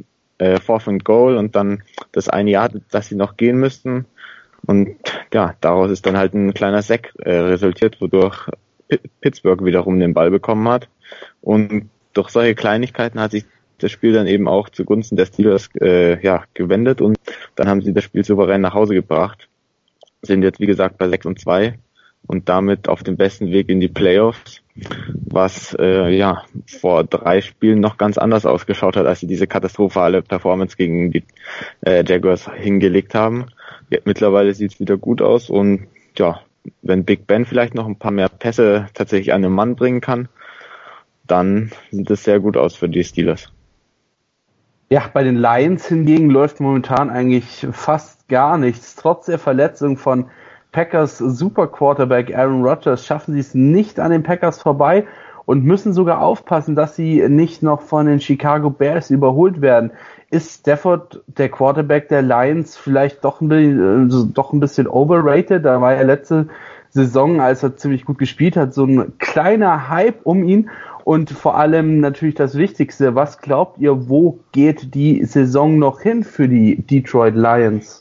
Speaker 6: Goal und dann das 1 Yard, das sie noch gehen müssten, und ja, daraus ist dann halt ein kleiner Sack resultiert, wodurch Pittsburgh wiederum den Ball bekommen hat, und durch solche Kleinigkeiten hat sich das Spiel dann eben auch zugunsten der Steelers gewendet, und dann haben sie das Spiel souverän nach Hause gebracht, sind jetzt wie gesagt bei 6-2 und damit auf dem besten Weg in die Playoffs, was vor 3 Spielen noch ganz anders ausgeschaut hat, als sie diese katastrophale Performance gegen die Jaguars hingelegt haben. Ja, mittlerweile sieht es wieder gut aus, und ja, wenn Big Ben vielleicht noch ein paar mehr Pässe tatsächlich an den Mann bringen kann, dann sieht es sehr gut aus für die Steelers.
Speaker 4: Ja, bei den Lions hingegen läuft momentan eigentlich fast gar nichts. Trotz der Verletzung von Packers Super Quarterback Aaron Rodgers schaffen sie es nicht an den Packers vorbei und müssen sogar aufpassen, dass sie nicht noch von den Chicago Bears überholt werden. Ist Stafford, der Quarterback der Lions, vielleicht doch ein bisschen overrated? Da war ja letzte Saison, als er ziemlich gut gespielt hat, so ein kleiner Hype um ihn. Und vor allem natürlich das Wichtigste, was glaubt ihr, wo geht die Saison noch hin für die Detroit Lions?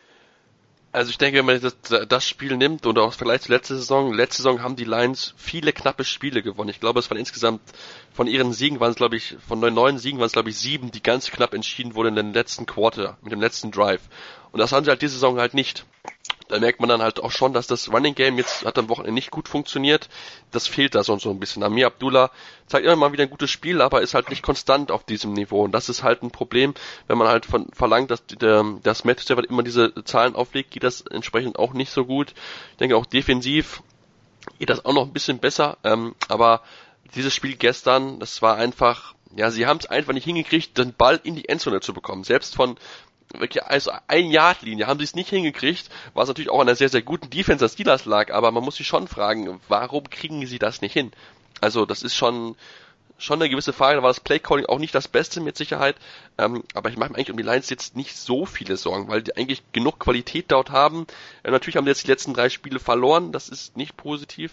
Speaker 5: Also ich denke, wenn man das Spiel nimmt und auch im Vergleich zur letzten Saison haben die Lions viele knappe Spiele gewonnen. Ich glaube, es waren insgesamt von ihren Siegen von 9 Siegen waren es glaube ich 7, die ganz knapp entschieden wurden in den letzten Quarter, mit dem letzten Drive. Und das haben sie halt diese Saison halt nicht. Da merkt man dann halt auch schon, dass das Running Game jetzt hat am Wochenende nicht gut funktioniert. Das fehlt da so ein bisschen. Amir Abdullah zeigt immer mal wieder ein gutes Spiel, aber ist halt nicht konstant auf diesem Niveau. Und das ist halt ein Problem, wenn man halt verlangt, dass Matt Stafford immer diese Zahlen auflegt, geht das entsprechend auch nicht so gut. Ich denke auch defensiv geht das auch noch ein bisschen besser. Aber dieses Spiel gestern, das war einfach, ja, sie haben es einfach nicht hingekriegt, den Ball in die Endzone zu bekommen. Selbst von wirklich, also 1-Yard-Linie haben sie es nicht hingekriegt, was natürlich auch an einer sehr, sehr guten Defense der Steelers lag, aber man muss sich schon fragen, warum kriegen sie das nicht hin? Also das ist schon eine gewisse Frage, da war das Play-Calling auch nicht das Beste mit Sicherheit, aber ich mache mir eigentlich um die Lions jetzt nicht so viele Sorgen, weil die eigentlich genug Qualität dort haben. Natürlich haben sie jetzt die letzten 3 Spiele verloren, das ist nicht positiv,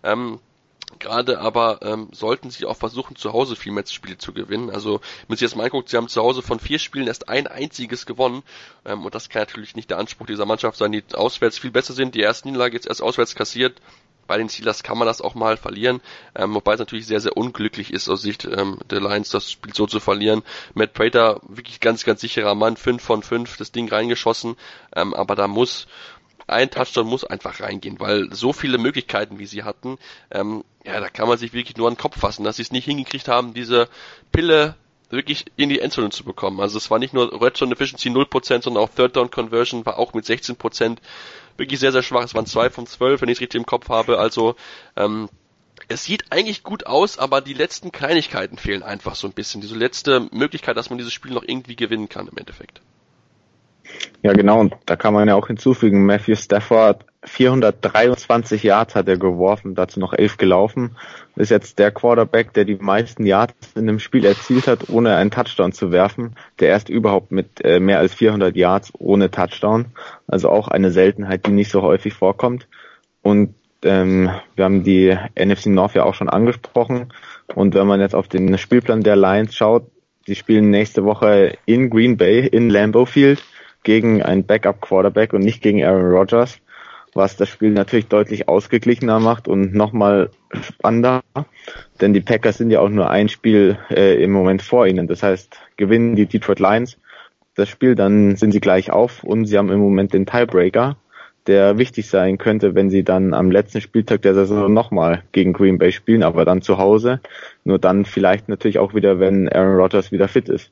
Speaker 5: gerade aber sollten sie auch versuchen, zu Hause viel Matchspiele zu gewinnen. Also, wenn man sich jetzt mal anguckt, sie haben zu Hause von 4 Spielen erst ein einziges gewonnen. Und das kann natürlich nicht der Anspruch dieser Mannschaft sein, die auswärts viel besser sind. Die erste Niederlage jetzt erst auswärts kassiert. Bei den Steelers kann man das auch mal verlieren, wobei es natürlich sehr, sehr unglücklich ist aus Sicht der Lions, das Spiel so zu verlieren. Matt Prater, wirklich ganz, ganz sicherer Mann, 5 von 5, das Ding reingeschossen, aber da ein Touchdown muss einfach reingehen, weil so viele Möglichkeiten, wie sie hatten, da kann man sich wirklich nur an den Kopf fassen, dass sie es nicht hingekriegt haben, diese Pille wirklich in die Endzone zu bekommen. Also es war nicht nur Red Zone Efficiency 0%, sondern auch Third Down Conversion war auch mit 16% wirklich sehr, sehr schwach. Es waren 2 von 12, wenn ich es richtig im Kopf habe. Also es sieht eigentlich gut aus, aber die letzten Kleinigkeiten fehlen einfach so ein bisschen. Diese letzte Möglichkeit, dass man dieses Spiel noch irgendwie gewinnen kann im Endeffekt.
Speaker 6: Ja, genau, und da kann man ja auch hinzufügen, Matthew Stafford, 423 Yards hat er geworfen, dazu noch 11 gelaufen. Ist jetzt der Quarterback, der die meisten Yards in einem Spiel erzielt hat, ohne einen Touchdown zu werfen. Der erst überhaupt mit mehr als 400 Yards ohne Touchdown. Also auch eine Seltenheit, die nicht so häufig vorkommt. Und wir haben die NFC North ja auch schon angesprochen. Und wenn man jetzt auf den Spielplan der Lions schaut, die spielen nächste Woche in Green Bay, in Lambeau Field, gegen einen Backup-Quarterback und nicht gegen Aaron Rodgers, was das Spiel natürlich deutlich ausgeglichener macht und nochmal spannender, denn die Packers sind ja auch nur ein Spiel im Moment vor ihnen. Das heißt, gewinnen die Detroit Lions das Spiel, dann sind sie gleich auf und sie haben im Moment den Tiebreaker, der wichtig sein könnte, wenn sie dann am letzten Spieltag der Saison nochmal gegen Green Bay spielen, aber dann zu Hause. Nur dann vielleicht natürlich auch wieder, wenn Aaron Rodgers wieder fit ist.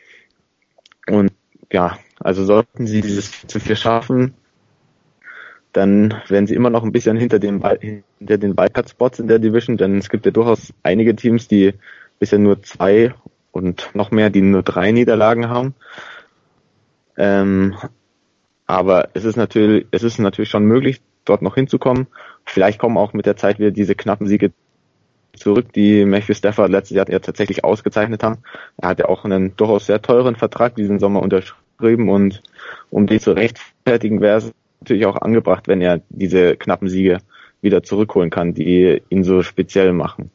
Speaker 6: Und ja, also sollten sie dieses 4-4 schaffen, dann werden sie immer noch ein bisschen hinter den Wildcard-Spots in der Division, denn es gibt ja durchaus einige Teams, die bisher nur 2 und noch mehr, die nur 3 Niederlagen haben. Aber es ist natürlich schon möglich, dort noch hinzukommen. Vielleicht kommen auch mit der Zeit wieder diese knappen Siege zurück, die Matthew Stafford letztes Jahr ja tatsächlich ausgezeichnet haben. Er hat ja auch einen durchaus sehr teuren Vertrag diesen Sommer unterschrieben und um den zu rechtfertigen, wäre es natürlich auch angebracht, wenn er diese knappen Siege wieder zurückholen kann, die ihn so speziell machen.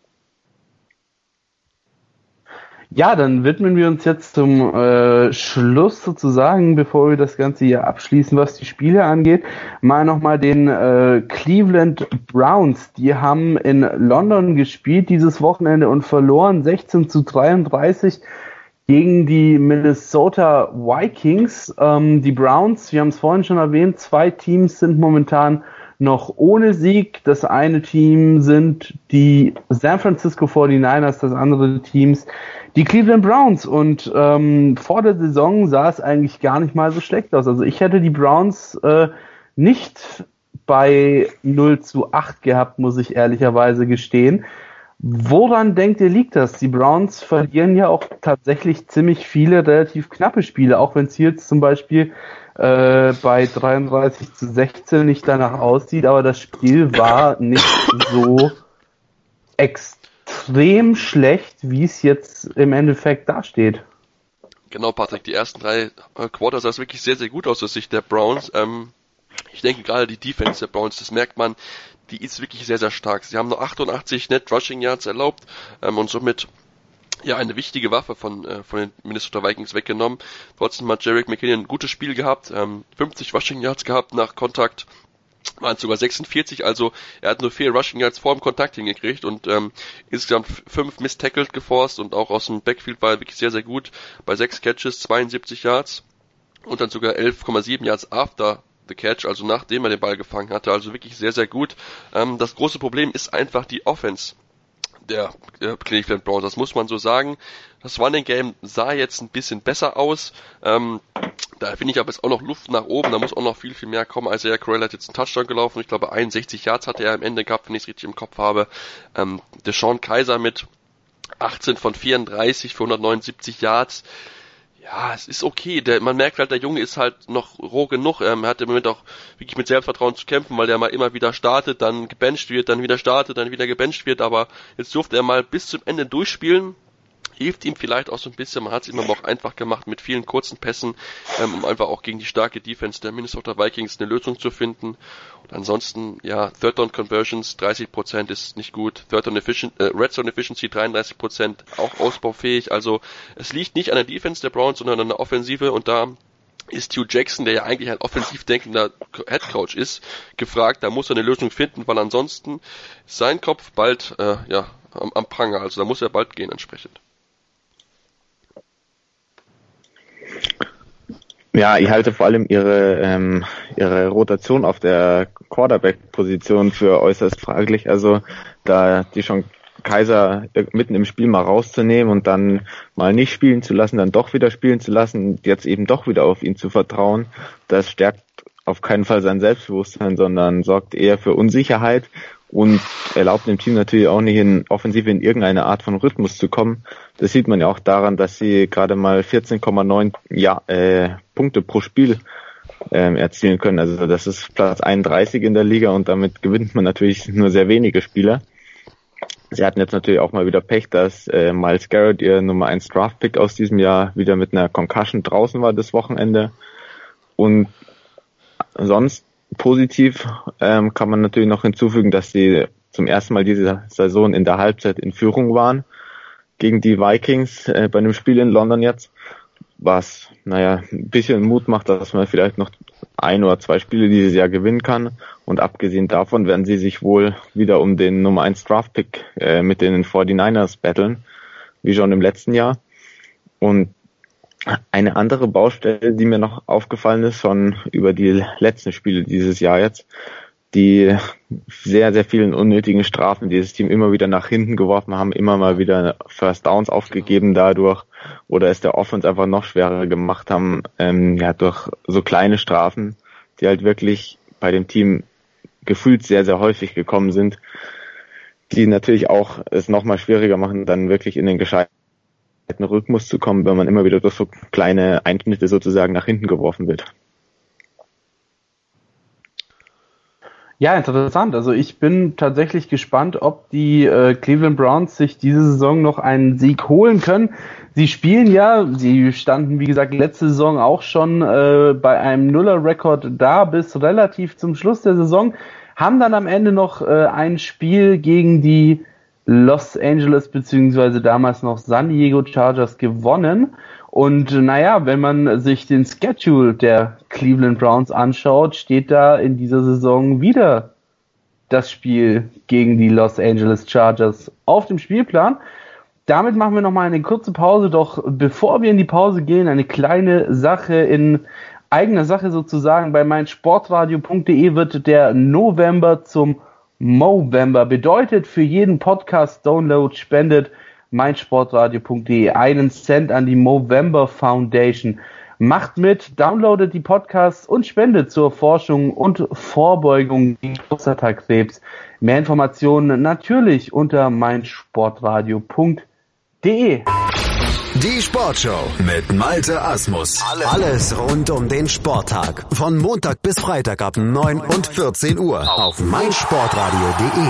Speaker 4: Ja, dann widmen wir uns jetzt zum Schluss sozusagen, bevor wir das Ganze hier abschließen, was die Spiele angeht, mal nochmal den Cleveland Browns. Die haben in London gespielt dieses Wochenende und verloren 16-33 gegen die Minnesota Vikings. Die Browns, wir haben es vorhin schon erwähnt, 2 Teams sind momentan noch ohne Sieg. Das eine Team sind die San Francisco 49ers, das andere Teams die Cleveland Browns. Und vor der Saison sah es eigentlich gar nicht mal so schlecht aus. Also ich hätte die Browns nicht bei 0-8 gehabt, muss ich ehrlicherweise gestehen. Woran denkt ihr, liegt das? Die Browns verlieren ja auch tatsächlich ziemlich viele relativ knappe Spiele, auch wenn es hier jetzt zum Beispiel bei 33-16 nicht danach aussieht, aber das Spiel war nicht so extrem schlecht, wie es jetzt im Endeffekt dasteht.
Speaker 5: Genau, Patrick, die ersten 3 Quarter sah es wirklich sehr, sehr gut aus Sicht der Browns. Ich denke gerade die Defense der Browns, das merkt man, die ist wirklich sehr, sehr stark. Sie haben nur 88 Net Rushing Yards erlaubt und somit ja eine wichtige Waffe von den Minnesota Vikings weggenommen. Trotzdem hat Jerick McKinnon ein gutes Spiel gehabt, 50 Rushing Yards gehabt nach Kontakt, waren sogar 46, also er hat nur 4 Rushing Yards vor dem Kontakt hingekriegt und insgesamt 5 Miss-Tackled geforst und auch aus dem Backfield war er wirklich sehr, sehr gut. Bei 6 Catches 72 Yards und dann sogar 11,7 Yards after the catch, also nachdem er den Ball gefangen hatte, also wirklich sehr, sehr gut. Das große Problem ist einfach die Offense der Cleveland Browns, das muss man so sagen. Das Running Game sah jetzt ein bisschen besser aus. Da finde ich aber jetzt auch noch Luft nach oben, da muss auch noch viel, viel mehr kommen. Isaiah Crowell hat jetzt einen Touchdown gelaufen, ich glaube 61 Yards hatte er am Ende gehabt, wenn ich es richtig im Kopf habe. DeShone Kizer mit 18 von 34 für 179 Yards. Ja, es ist okay. Man merkt halt, der Junge ist halt noch roh genug. Er hat im Moment auch wirklich mit Selbstvertrauen zu kämpfen, weil der mal immer wieder startet, dann gebencht wird, dann wieder startet, dann wieder gebencht wird. Aber jetzt durfte er mal bis zum Ende durchspielen. Hilft ihm vielleicht auch so ein bisschen. Man hat es ihm aber auch einfach gemacht mit vielen kurzen Pässen, um einfach auch gegen die starke Defense der Minnesota Vikings eine Lösung zu finden. Und ansonsten, ja, Third Down Conversions 30% ist nicht gut. Red Zone Efficiency 33%, auch ausbaufähig. Also es liegt nicht an der Defense der Browns, sondern an der Offensive. Und da ist Hugh Jackson, der ja eigentlich ein offensiv denkender Headcoach ist, gefragt. Da muss er eine Lösung finden, weil ansonsten ist sein Kopf bald am Pranger. Also da muss er bald gehen entsprechend.
Speaker 6: Ja, ich halte vor allem ihre Rotation auf der Quarterback-Position für äußerst fraglich. Also da die schon Kaiser mitten im Spiel mal rauszunehmen und dann mal nicht spielen zu lassen, dann doch wieder spielen zu lassen, jetzt eben doch wieder auf ihn zu vertrauen, das stärkt auf keinen Fall sein Selbstbewusstsein, sondern sorgt eher für Unsicherheit und erlaubt dem Team natürlich auch nicht in Offensive in irgendeine Art von Rhythmus zu kommen. Das sieht man ja auch daran, dass sie gerade mal 14,9 Punkte pro Spiel erzielen können. Also das ist Platz 31 in der Liga und damit gewinnt man natürlich nur sehr wenige Spieler. Sie hatten jetzt natürlich auch mal wieder Pech, dass Myles Garrett, ihr Nummer 1 Draft-Pick aus diesem Jahr, wieder mit einer Concussion draußen war das Wochenende. Und sonst positiv kann man natürlich noch hinzufügen, dass sie zum ersten Mal diese Saison in der Halbzeit in Führung waren gegen die Vikings bei einem Spiel in London jetzt, was ein bisschen Mut macht, dass man vielleicht noch 1 oder 2 Spiele dieses Jahr gewinnen kann. Und abgesehen davon werden sie sich wohl wieder um den Nummer 1 Draft-Pick mit den 49ers battlen, wie schon im letzten Jahr. Und eine andere Baustelle, die mir noch aufgefallen ist, schon über die letzten Spiele dieses Jahr jetzt, die sehr, sehr vielen unnötigen Strafen, die das Team immer wieder nach hinten geworfen haben, immer mal wieder First Downs aufgegeben dadurch oder es der Offense einfach noch schwerer gemacht haben, durch so kleine Strafen, die halt wirklich bei dem Team gefühlt sehr, sehr häufig gekommen sind, die natürlich auch es nochmal schwieriger machen, dann wirklich in den gescheiten Rhythmus zu kommen, wenn man immer wieder durch so kleine Einschnitte sozusagen nach hinten geworfen wird.
Speaker 4: Ja, interessant. Also ich bin tatsächlich gespannt, ob die Cleveland Browns sich diese Saison noch einen Sieg holen können. Sie spielen ja, sie standen wie gesagt letzte Saison auch schon bei einem Nuller-Rekord da bis relativ zum Schluss der Saison, haben dann am Ende noch ein Spiel gegen die Los Angeles beziehungsweise damals noch San Diego Chargers gewonnen. Und wenn man sich den Schedule der Cleveland Browns anschaut, steht da in dieser Saison wieder das Spiel gegen die Los Angeles Chargers auf dem Spielplan. Damit machen wir nochmal eine kurze Pause, doch bevor wir in die Pause gehen, eine kleine Sache in eigener Sache sozusagen. Bei meinsportradio.de wird der November zum Movember. Bedeutet, für jeden Podcast-Download spendet meinsportradio.de 1 Cent an die Movember Foundation. Macht mit, downloadet die Podcasts und spendet zur Forschung und Vorbeugung gegen Prostatakrebs. Mehr Informationen natürlich unter meinsportradio.de.
Speaker 1: Die Sportshow mit Malte Asmus. Alles rund um den Sporttag. Von Montag bis Freitag ab 9 und 14 Uhr auf meinsportradio.de.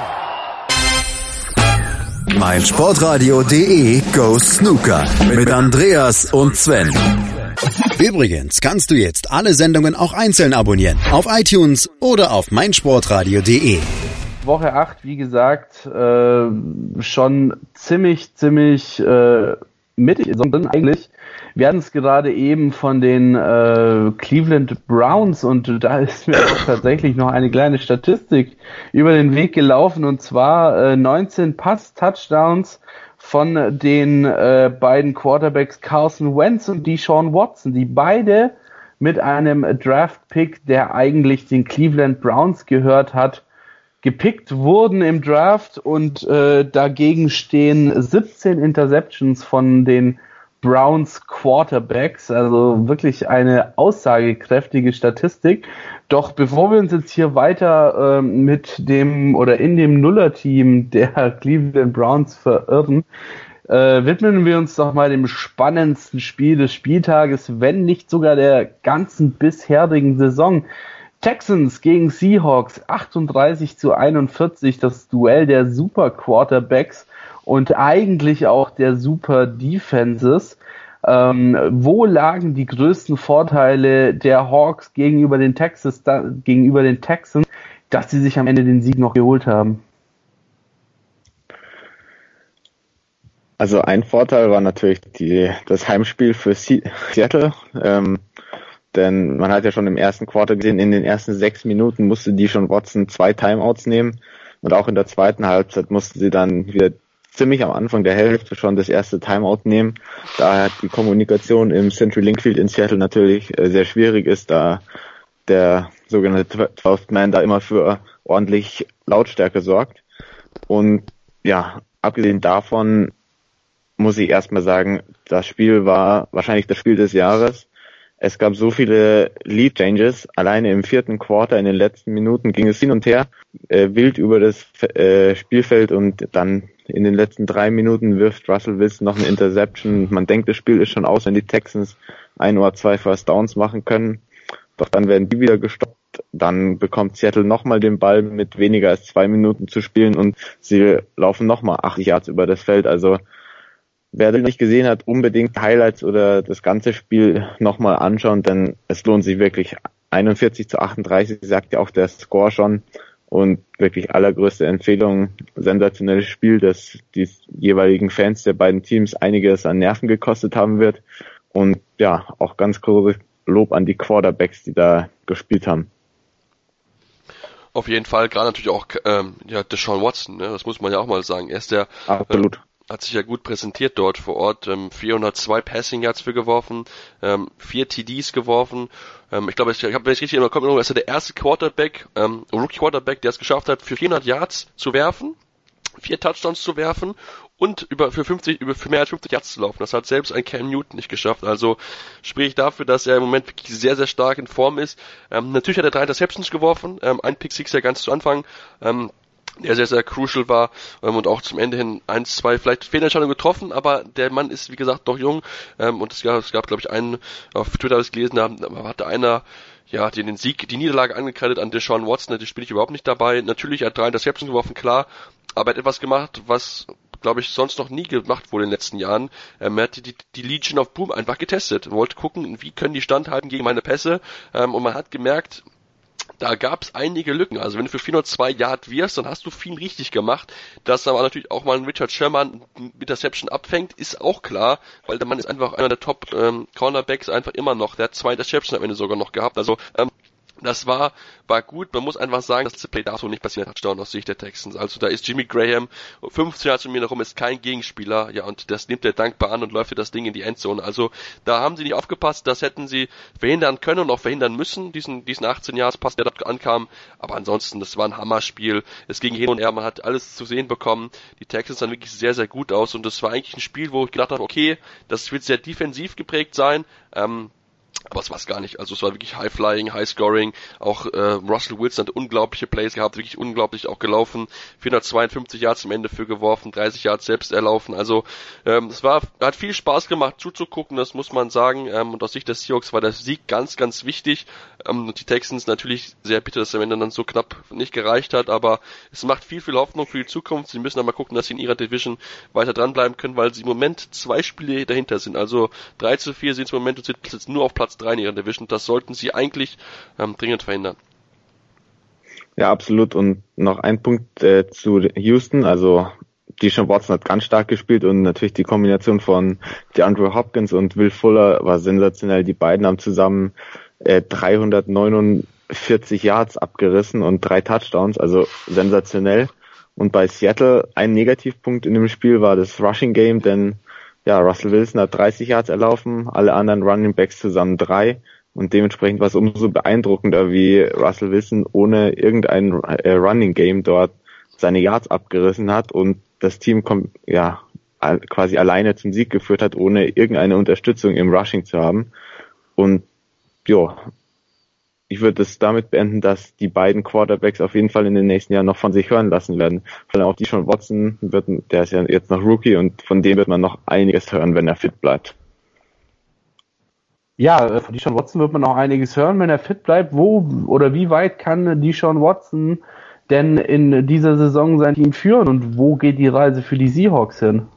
Speaker 1: meinsportradio.de Go Snooker mit Andreas und Sven. Übrigens kannst du jetzt alle Sendungen auch einzeln abonnieren. Auf iTunes oder auf meinsportradio.de.
Speaker 4: Woche 8, wie gesagt, schon ziemlich mittig drin eigentlich. Wir hatten es gerade eben von den Cleveland Browns und da ist mir auch tatsächlich noch eine kleine Statistik über den Weg gelaufen und zwar 19 Pass-Touchdowns von den beiden Quarterbacks Carson Wentz und Deshaun Watson, die beide mit einem Draft-Pick, der eigentlich den Cleveland Browns gehört hat, gepickt wurden im Draft und dagegen stehen 17 Interceptions von den Browns Quarterbacks, also wirklich eine aussagekräftige Statistik. Doch bevor wir uns jetzt hier weiter mit dem oder in dem Nuller-Team der Cleveland Browns verirren, Widmen wir uns doch mal dem spannendsten Spiel des Spieltages, wenn nicht sogar der ganzen bisherigen Saison. Texans gegen Seahawks, 38-41, das Duell der Super Quarterbacks und eigentlich auch der Super Defenses. Wo lagen die größten Vorteile der Hawks gegenüber den Texans, dass sie sich am Ende den Sieg noch geholt haben?
Speaker 6: Also ein Vorteil war natürlich das Heimspiel für Seattle, denn man hat ja schon im ersten Quarter gesehen, in den ersten 6 Minuten musste Deshaun Watson 2 Timeouts nehmen und auch in der zweiten Halbzeit mussten sie dann wieder ziemlich am Anfang der Hälfte schon das erste Timeout nehmen, da die Kommunikation im Century Link Field in Seattle natürlich sehr schwierig ist, da der sogenannte 12th Man da immer für ordentlich Lautstärke sorgt. Und ja, abgesehen davon muss ich erstmal sagen, das Spiel war wahrscheinlich das Spiel des Jahres. Es gab so viele Lead Changes. Alleine im 4. Quarter in den letzten Minuten ging es hin und her, wild über das Spielfeld und dann in den letzten 3 Minuten wirft Russell Wilson noch eine Interception. Man denkt, das Spiel ist schon aus, wenn die Texans 1 oder 2 First Downs machen können. Doch dann werden die wieder gestoppt. Dann bekommt Seattle nochmal den Ball mit weniger als 2 Minuten zu spielen und sie laufen nochmal 80 Yards über das Feld. Also wer das nicht gesehen hat, unbedingt Highlights oder das ganze Spiel nochmal anschauen, denn es lohnt sich wirklich. 41-38 sagt ja auch der Score schon und wirklich allergrößte Empfehlung. Sensationelles Spiel, das die jeweiligen Fans der beiden Teams einiges an Nerven gekostet haben wird und ja, auch ganz großes Lob an die Quarterbacks, die da gespielt haben.
Speaker 5: Auf jeden Fall, gerade natürlich auch Deshaun Watson, ne? Das muss man ja auch mal sagen. Er ist der
Speaker 6: absolut.
Speaker 5: Hat sich ja gut präsentiert dort vor Ort, 402 Passing Yards für geworfen, 4 TDs geworfen. Ich glaube, ich habe richtig in der Kopf, er ist der erste Rookie Quarterback, der es geschafft hat, für 400 Yards zu werfen, 4 Touchdowns zu werfen und für mehr als 50 Yards zu laufen. Das hat selbst ein Cam Newton nicht geschafft. Also sprich dafür, dass er im Moment wirklich sehr, sehr stark in Form ist. Natürlich hat er 3 Interceptions geworfen, ein Pick Six ja ganz zu Anfang, der sehr, sehr crucial war und auch zum Ende hin 1, 2 vielleicht Fehlentscheidungen getroffen, aber der Mann ist, wie gesagt, noch jung und es gab glaube ich, einen, auf Twitter habe ich gelesen, da hatte einer die Niederlage angekreidet an Deshaun Watson, das spiele ich überhaupt nicht dabei. Natürlich, er hat 3 Interceptions geworfen, klar, aber er hat etwas gemacht, was glaube ich, sonst noch nie gemacht wurde in den letzten Jahren. Er hat die Legion of Boom einfach getestet, wollte gucken, wie können die standhalten gegen meine Pässe und man hat gemerkt, da gab es einige Lücken. Also wenn du für 402 Yard wirfst, dann hast du viel richtig gemacht. Dass aber natürlich auch mal ein Richard Sherman eine Interception abfängt, ist auch klar, weil der Mann ist einfach einer der Top Cornerbacks einfach immer noch. Der hat 2 Interceptions am Ende sogar noch gehabt. Also das war gut. Man muss einfach sagen, das Play darf so nicht passieren, Touchdown aus Sicht der Texans. Also da ist Jimmy Graham 15 Jahre zu mir herum, ist kein Gegenspieler, ja, und das nimmt er dankbar an und läuft für das Ding in die Endzone. Also da haben sie nicht aufgepasst, das hätten sie verhindern können und auch verhindern müssen, diesen 18-Jahres-Pass, der dort ankam. Aber ansonsten, das war ein Hammerspiel. Es ging hin und her, man hat alles zu sehen bekommen. Die Texans sahen wirklich sehr, sehr gut aus und das war eigentlich ein Spiel, wo ich gedacht habe, okay, das wird sehr defensiv geprägt sein, aber es war es gar nicht. Also es war wirklich High-Flying, High-Scoring. Auch Russell Wilson hat unglaubliche Plays gehabt, wirklich unglaublich auch gelaufen. 452 Yards am Ende für geworfen, 30 Yards selbst erlaufen. Also hat viel Spaß gemacht zuzugucken, das muss man sagen. Und aus Sicht des Seahawks war der Sieg ganz, ganz wichtig. Und die Texans natürlich sehr bitter, dass es am Ende dann so knapp nicht gereicht hat. Aber es macht viel, viel Hoffnung für die Zukunft. Sie müssen aber gucken, dass sie in ihrer Division weiter dranbleiben können, weil sie im Moment 2 Spiele dahinter sind. Also 3-4 sind im Moment und sind jetzt nur auf Platz 3 in ihrer Division. Das sollten sie eigentlich dringend verhindern.
Speaker 6: Ja, absolut. Und noch ein Punkt zu Houston. Also Deshaun Watson hat ganz stark gespielt und natürlich die Kombination von DeAndre Hopkins und Will Fuller war sensationell. Die beiden haben zusammen 349 Yards abgerissen und 3 Touchdowns, also sensationell. Und bei Seattle ein Negativpunkt in dem Spiel war das Rushing Game, denn ja, Russell Wilson hat 30 Yards erlaufen, alle anderen Running Backs zusammen 3 und dementsprechend war es umso beeindruckender, wie Russell Wilson ohne irgendein Running Game dort seine Yards abgerissen hat und das Team quasi alleine zum Sieg geführt hat, ohne irgendeine Unterstützung im Rushing zu haben. Und ja, ich würde es damit beenden, dass die beiden Quarterbacks auf jeden Fall in den nächsten Jahren noch von sich hören lassen werden. Vor allem auch Deshaun Watson, der ist ja jetzt noch Rookie und von dem wird man noch einiges hören, wenn er fit bleibt.
Speaker 4: Ja, von Deshaun Watson wird man noch einiges hören, wenn er fit bleibt. Wo oder wie weit kann Deshaun Watson denn in dieser Saison sein Team führen und wo geht die Reise für die Seahawks hin?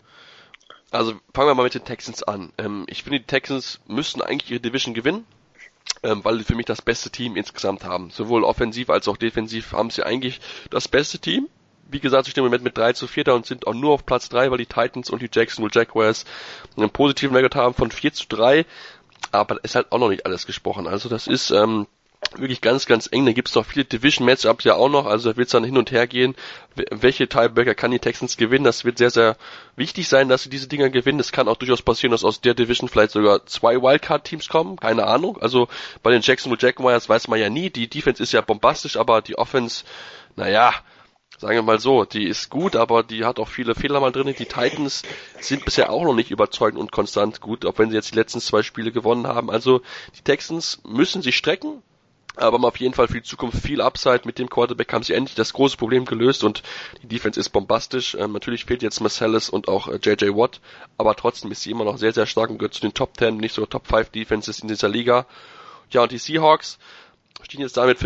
Speaker 5: Also fangen wir mal mit den Texans an. Ich finde, die Texans müssten eigentlich ihre Division gewinnen, weil sie für mich das beste Team insgesamt haben. Sowohl offensiv als auch defensiv haben sie eigentlich das beste Team. Wie gesagt, sie stehen im Moment mit 3-4 da und sind auch nur auf Platz 3, weil die Titans und die Jacksonville Jaguars einen positiven Record haben von 4-3. Aber da ist halt auch noch nicht alles gesprochen. Also das ist wirklich ganz, ganz eng. Da gibt es noch viele Division-Matchups ja auch noch. Also da wird es dann hin und her gehen. Welche Tiebreaker kann die Texans gewinnen? Das wird sehr, sehr wichtig sein, dass sie diese Dinger gewinnen. Es kann auch durchaus passieren, dass aus der Division vielleicht sogar 2 Wildcard-Teams kommen. Keine Ahnung. Also bei den Jacksonville Jaguars weiß man ja nie. Die Defense ist ja bombastisch, aber die Offense, naja, sagen wir mal so, die ist gut, aber die hat auch viele Fehler mal drin. Die Titans sind bisher auch noch nicht überzeugend und konstant gut, auch wenn sie jetzt die letzten 2 Spiele gewonnen haben. Also die Texans müssen sich strecken, aber haben auf jeden Fall für die Zukunft viel Upside. Mit dem Quarterback haben sie endlich das große Problem gelöst und die Defense ist bombastisch. Natürlich fehlt jetzt Marcellus und auch J.J. Watt, aber trotzdem ist sie immer noch sehr, sehr stark und gehört zu den Top 10, nicht so Top 5 Defenses in dieser Liga. Ja, und die Seahawks stehen jetzt da mit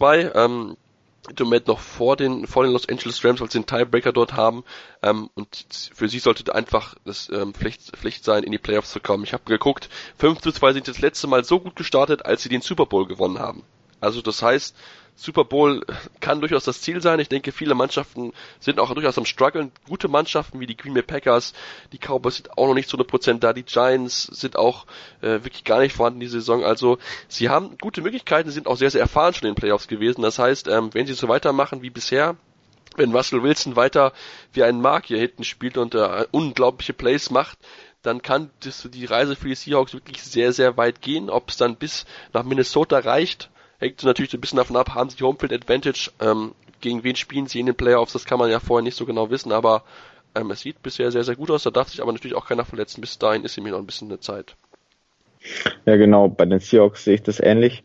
Speaker 5: 5-2, im Moment noch vor den Los Angeles Rams, weil sie einen Tiebreaker dort haben, und für sie sollte einfach das Pflicht sein, in die Playoffs zu kommen. Ich habe geguckt, 5-2 sind das letzte Mal so gut gestartet, als sie den Super Bowl gewonnen haben. Also das heißt, Super Bowl kann durchaus das Ziel sein. Ich denke, viele Mannschaften sind auch durchaus am struggeln. Gute Mannschaften wie die Green Bay Packers, die Cowboys sind auch noch nicht zu 100% da. Die Giants sind auch wirklich gar nicht vorhanden diese Saison. Also sie haben gute Möglichkeiten, sind auch sehr, sehr erfahren schon in den Playoffs gewesen. Das heißt, wenn sie so weitermachen wie bisher, wenn Russell Wilson weiter wie ein Mark hier hinten spielt und unglaubliche Plays macht, dann kann die Reise für die Seahawks wirklich sehr, sehr weit gehen. Ob es dann bis nach Minnesota reicht, hängt natürlich ein bisschen davon ab, haben sie die Homefield Advantage, gegen wen spielen sie in den Playoffs, das kann man ja vorher nicht so genau wissen, aber es sieht bisher sehr, sehr gut aus, da darf sich aber natürlich auch keiner verletzen, bis dahin ist nämlich noch ein bisschen eine Zeit.
Speaker 6: Ja genau, bei den Seahawks sehe ich das ähnlich,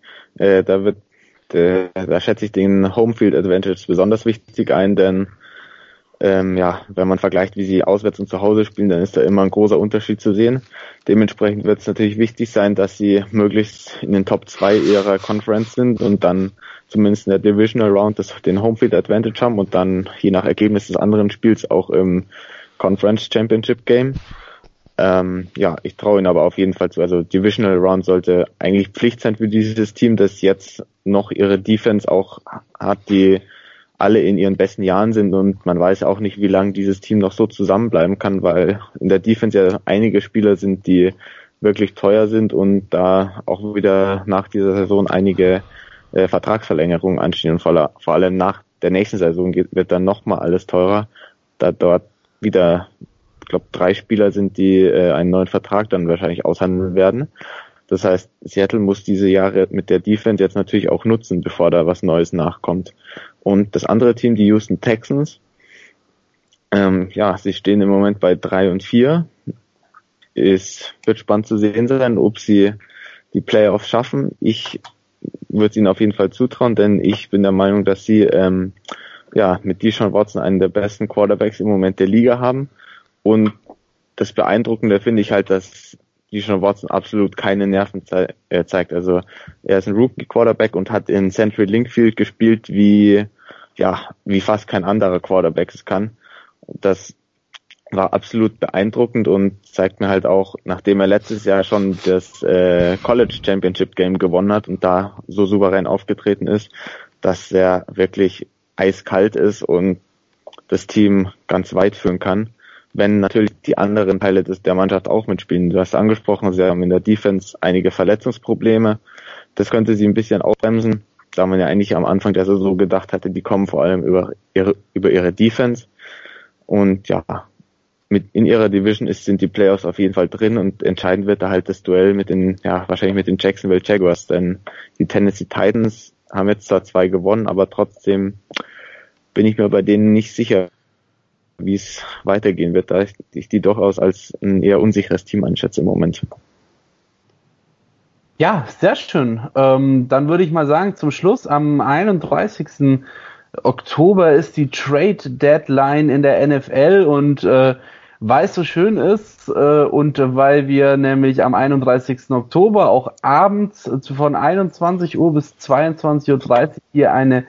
Speaker 6: da schätze ich den Homefield Advantage besonders wichtig ein, denn wenn man vergleicht, wie sie auswärts und zu Hause spielen, dann ist da immer ein großer Unterschied zu sehen. Dementsprechend wird es natürlich wichtig sein, dass sie möglichst in den Top 2 ihrer Conference sind und dann zumindest in der Divisional Round den Homefield Advantage haben und dann je nach Ergebnis des anderen Spiels auch im Conference Championship Game. Ich traue ihnen aber auf jeden Fall zu. Also Divisional Round sollte eigentlich Pflicht sein für dieses Team, das jetzt noch ihre Defense auch hat, die alle in ihren besten Jahren sind und man weiß auch nicht, wie lange dieses Team noch so zusammenbleiben kann, weil in der Defense ja einige Spieler sind, die wirklich teuer sind und da auch wieder nach dieser Saison einige Vertragsverlängerungen anstehen und vor allem nach der nächsten Saison wird dann nochmal alles teurer, da dort wieder, ich glaube, 3 Spieler sind, die einen neuen Vertrag dann wahrscheinlich aushandeln werden. Das heißt, Seattle muss diese Jahre mit der Defense jetzt natürlich auch nutzen, bevor da was Neues nachkommt. Und das andere Team, die Houston Texans, sie stehen im Moment bei 3-4. Es wird spannend zu sehen sein, ob sie die Playoffs schaffen. Ich würde es ihnen auf jeden Fall zutrauen, denn ich bin der Meinung, dass sie mit Deshaun Watson einen der besten Quarterbacks im Moment der Liga haben. Und das Beeindruckende finde ich halt, dass Deshaun Watson absolut keine Nerven zeigt. Also er ist ein Rookie-Quarterback und hat in Central Link Field gespielt, wie fast kein anderer Quarterback es kann. Das war absolut beeindruckend und zeigt mir halt auch, nachdem er letztes Jahr schon das College Championship Game gewonnen hat und da so souverän aufgetreten ist, dass er wirklich eiskalt ist und das Team ganz weit führen kann, wenn natürlich die anderen Teile der Mannschaft auch mitspielen. Du hast angesprochen, sie haben in der Defense einige Verletzungsprobleme. Das könnte sie ein bisschen aufbremsen, da man ja eigentlich am Anfang der Saison gedacht hatte, die kommen vor allem über ihre Defense. Und in ihrer Division sind die Playoffs auf jeden Fall drin und entscheidend wird da halt das Duell wahrscheinlich mit den Jacksonville Jaguars, denn die Tennessee Titans haben jetzt zwar 2 gewonnen, aber trotzdem bin ich mir bei denen nicht sicher, wie es weitergehen wird, da ich die durchaus als ein eher unsicheres Team einschätze im Moment.
Speaker 4: Ja, sehr schön. Dann würde ich mal sagen, zum Schluss, am 31. Oktober ist die Trade Deadline in der NFL und weil es so schön ist und weil wir nämlich am 31. Oktober auch abends von 21 Uhr bis 22.30 Uhr hier eine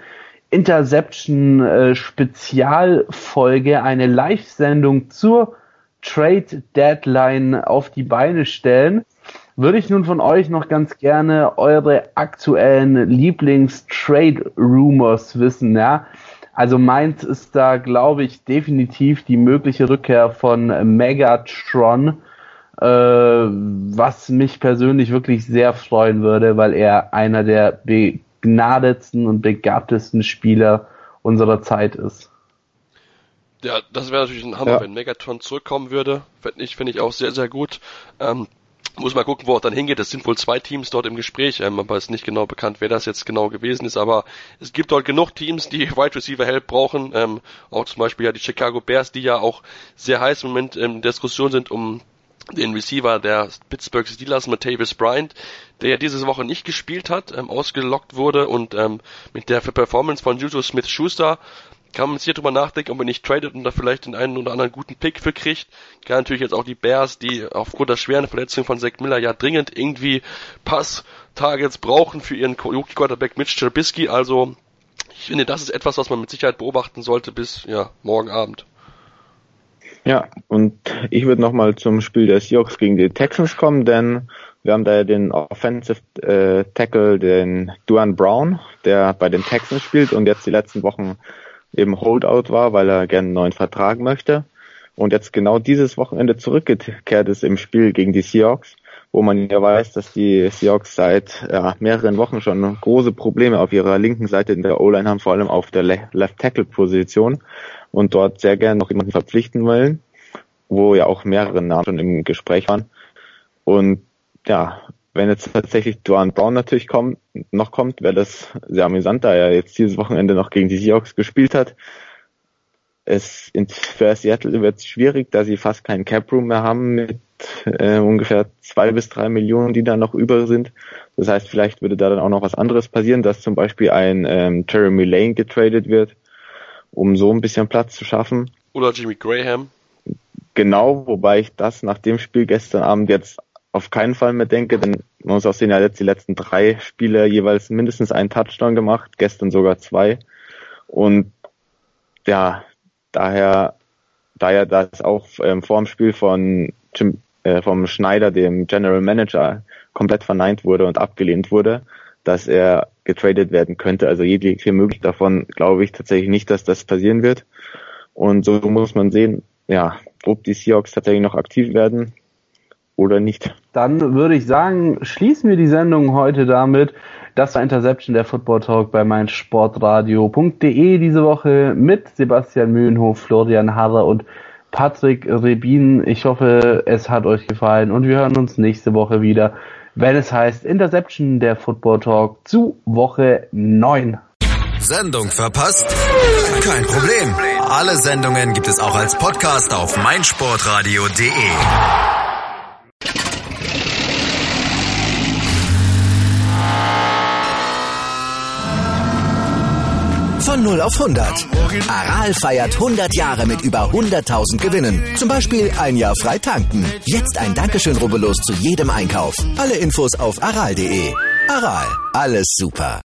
Speaker 4: Interception-Spezialfolge, eine Live-Sendung zur Trade Deadline auf die Beine stellen, würde ich nun von euch noch ganz gerne eure aktuellen Lieblings-Trade-Rumors wissen, ja. Also meins ist da, glaube ich, definitiv die mögliche Rückkehr von Megatron, was mich persönlich wirklich sehr freuen würde, weil er einer der begnadetsten und begabtesten Spieler unserer Zeit ist.
Speaker 5: Ja, das wäre natürlich ein Hammer, wenn Megatron zurückkommen würde. Finde ich auch sehr, sehr gut. Muss mal gucken, wo er dann hingeht. Es sind wohl 2 Teams dort im Gespräch, aber es ist nicht genau bekannt, wer das jetzt genau gewesen ist. Aber es gibt dort genug Teams, die Wide Receiver Help brauchen. Auch zum Beispiel ja die Chicago Bears, die ja auch sehr heiß im Moment in Diskussion sind um den Receiver der Pittsburgh Steelers, Martavis Bryant, der ja diese Woche nicht gespielt hat, ausgelockt wurde und mit der Performance von Juju Smith-Schuster kann man sich hier drüber nachdenken, ob man nicht tradet und da vielleicht den einen oder anderen guten Pick für kriegt. Kann natürlich jetzt auch die Bears, die aufgrund der schweren Verletzung von Zach Miller ja dringend irgendwie Pass-Targets brauchen für ihren Rookie-Quarterback Mitch Trubisky. Also ich finde, das ist etwas, was man mit Sicherheit beobachten sollte bis morgen Abend.
Speaker 6: Ja, und ich würde nochmal zum Spiel der Seahawks gegen die Texans kommen, denn wir haben da ja den Offensive Tackle, den Duane Brown, der bei den Texans spielt und jetzt die letzten Wochen eben Holdout war, weil er gerne einen neuen Vertrag möchte und jetzt genau dieses Wochenende zurückgekehrt ist im Spiel gegen die Seahawks, wo man ja weiß, dass die Seahawks seit mehreren Wochen schon große Probleme auf ihrer linken Seite in der O-Line haben, vor allem auf der Left-Tackle-Position und dort sehr gerne noch jemanden verpflichten wollen, wo ja auch mehrere Namen schon im Gespräch waren. Und ja, wenn jetzt tatsächlich Duane Brown natürlich kommt, wäre das sehr amüsant, da er jetzt dieses Wochenende noch gegen die Seahawks gespielt hat. Für Seattle wird es schwierig, da sie fast keinen Cap-Room mehr haben mit ungefähr 2 bis 3 Millionen, die da noch über sind. Das heißt, vielleicht würde da dann auch noch was anderes passieren, dass zum Beispiel ein Jeremy Lane getradet wird, um so ein bisschen Platz zu schaffen.
Speaker 5: Oder Jimmy Graham.
Speaker 6: Genau, wobei ich das nach dem Spiel gestern Abend jetzt auf keinen Fall mehr denke, denn man muss auch sehen, er hat jetzt die letzten 3 Spiele jeweils mindestens einen Touchdown gemacht, gestern sogar 2. Und ja, da das auch vor dem Spiel vom Schneider, dem General Manager, komplett verneint wurde und abgelehnt wurde, dass er getradet werden könnte. Also jegliche Möglichkeit davon glaube ich tatsächlich nicht, dass das passieren wird. Und so muss man sehen, ja, ob die Seahawks tatsächlich noch aktiv werden oder nicht.
Speaker 4: Dann würde ich sagen, schließen wir die Sendung heute damit. Das war Interception, der Football Talk bei meinsportradio.de diese Woche mit Sebastian Mühlenhof, Florian Harrer und Patrick Rebin. Ich hoffe, es hat euch gefallen und wir hören uns nächste Woche wieder, wenn es heißt Interception, der Football Talk zu Woche 9.
Speaker 1: Sendung verpasst? Kein Problem. Alle Sendungen gibt es auch als Podcast auf meinsportradio.de. Von 0 auf 100. Aral feiert 100 Jahre mit über 100.000 Gewinnen. Zum Beispiel ein Jahr frei tanken. Jetzt ein Dankeschön, rubbellos zu jedem Einkauf. Alle Infos auf aral.de. Aral, alles super.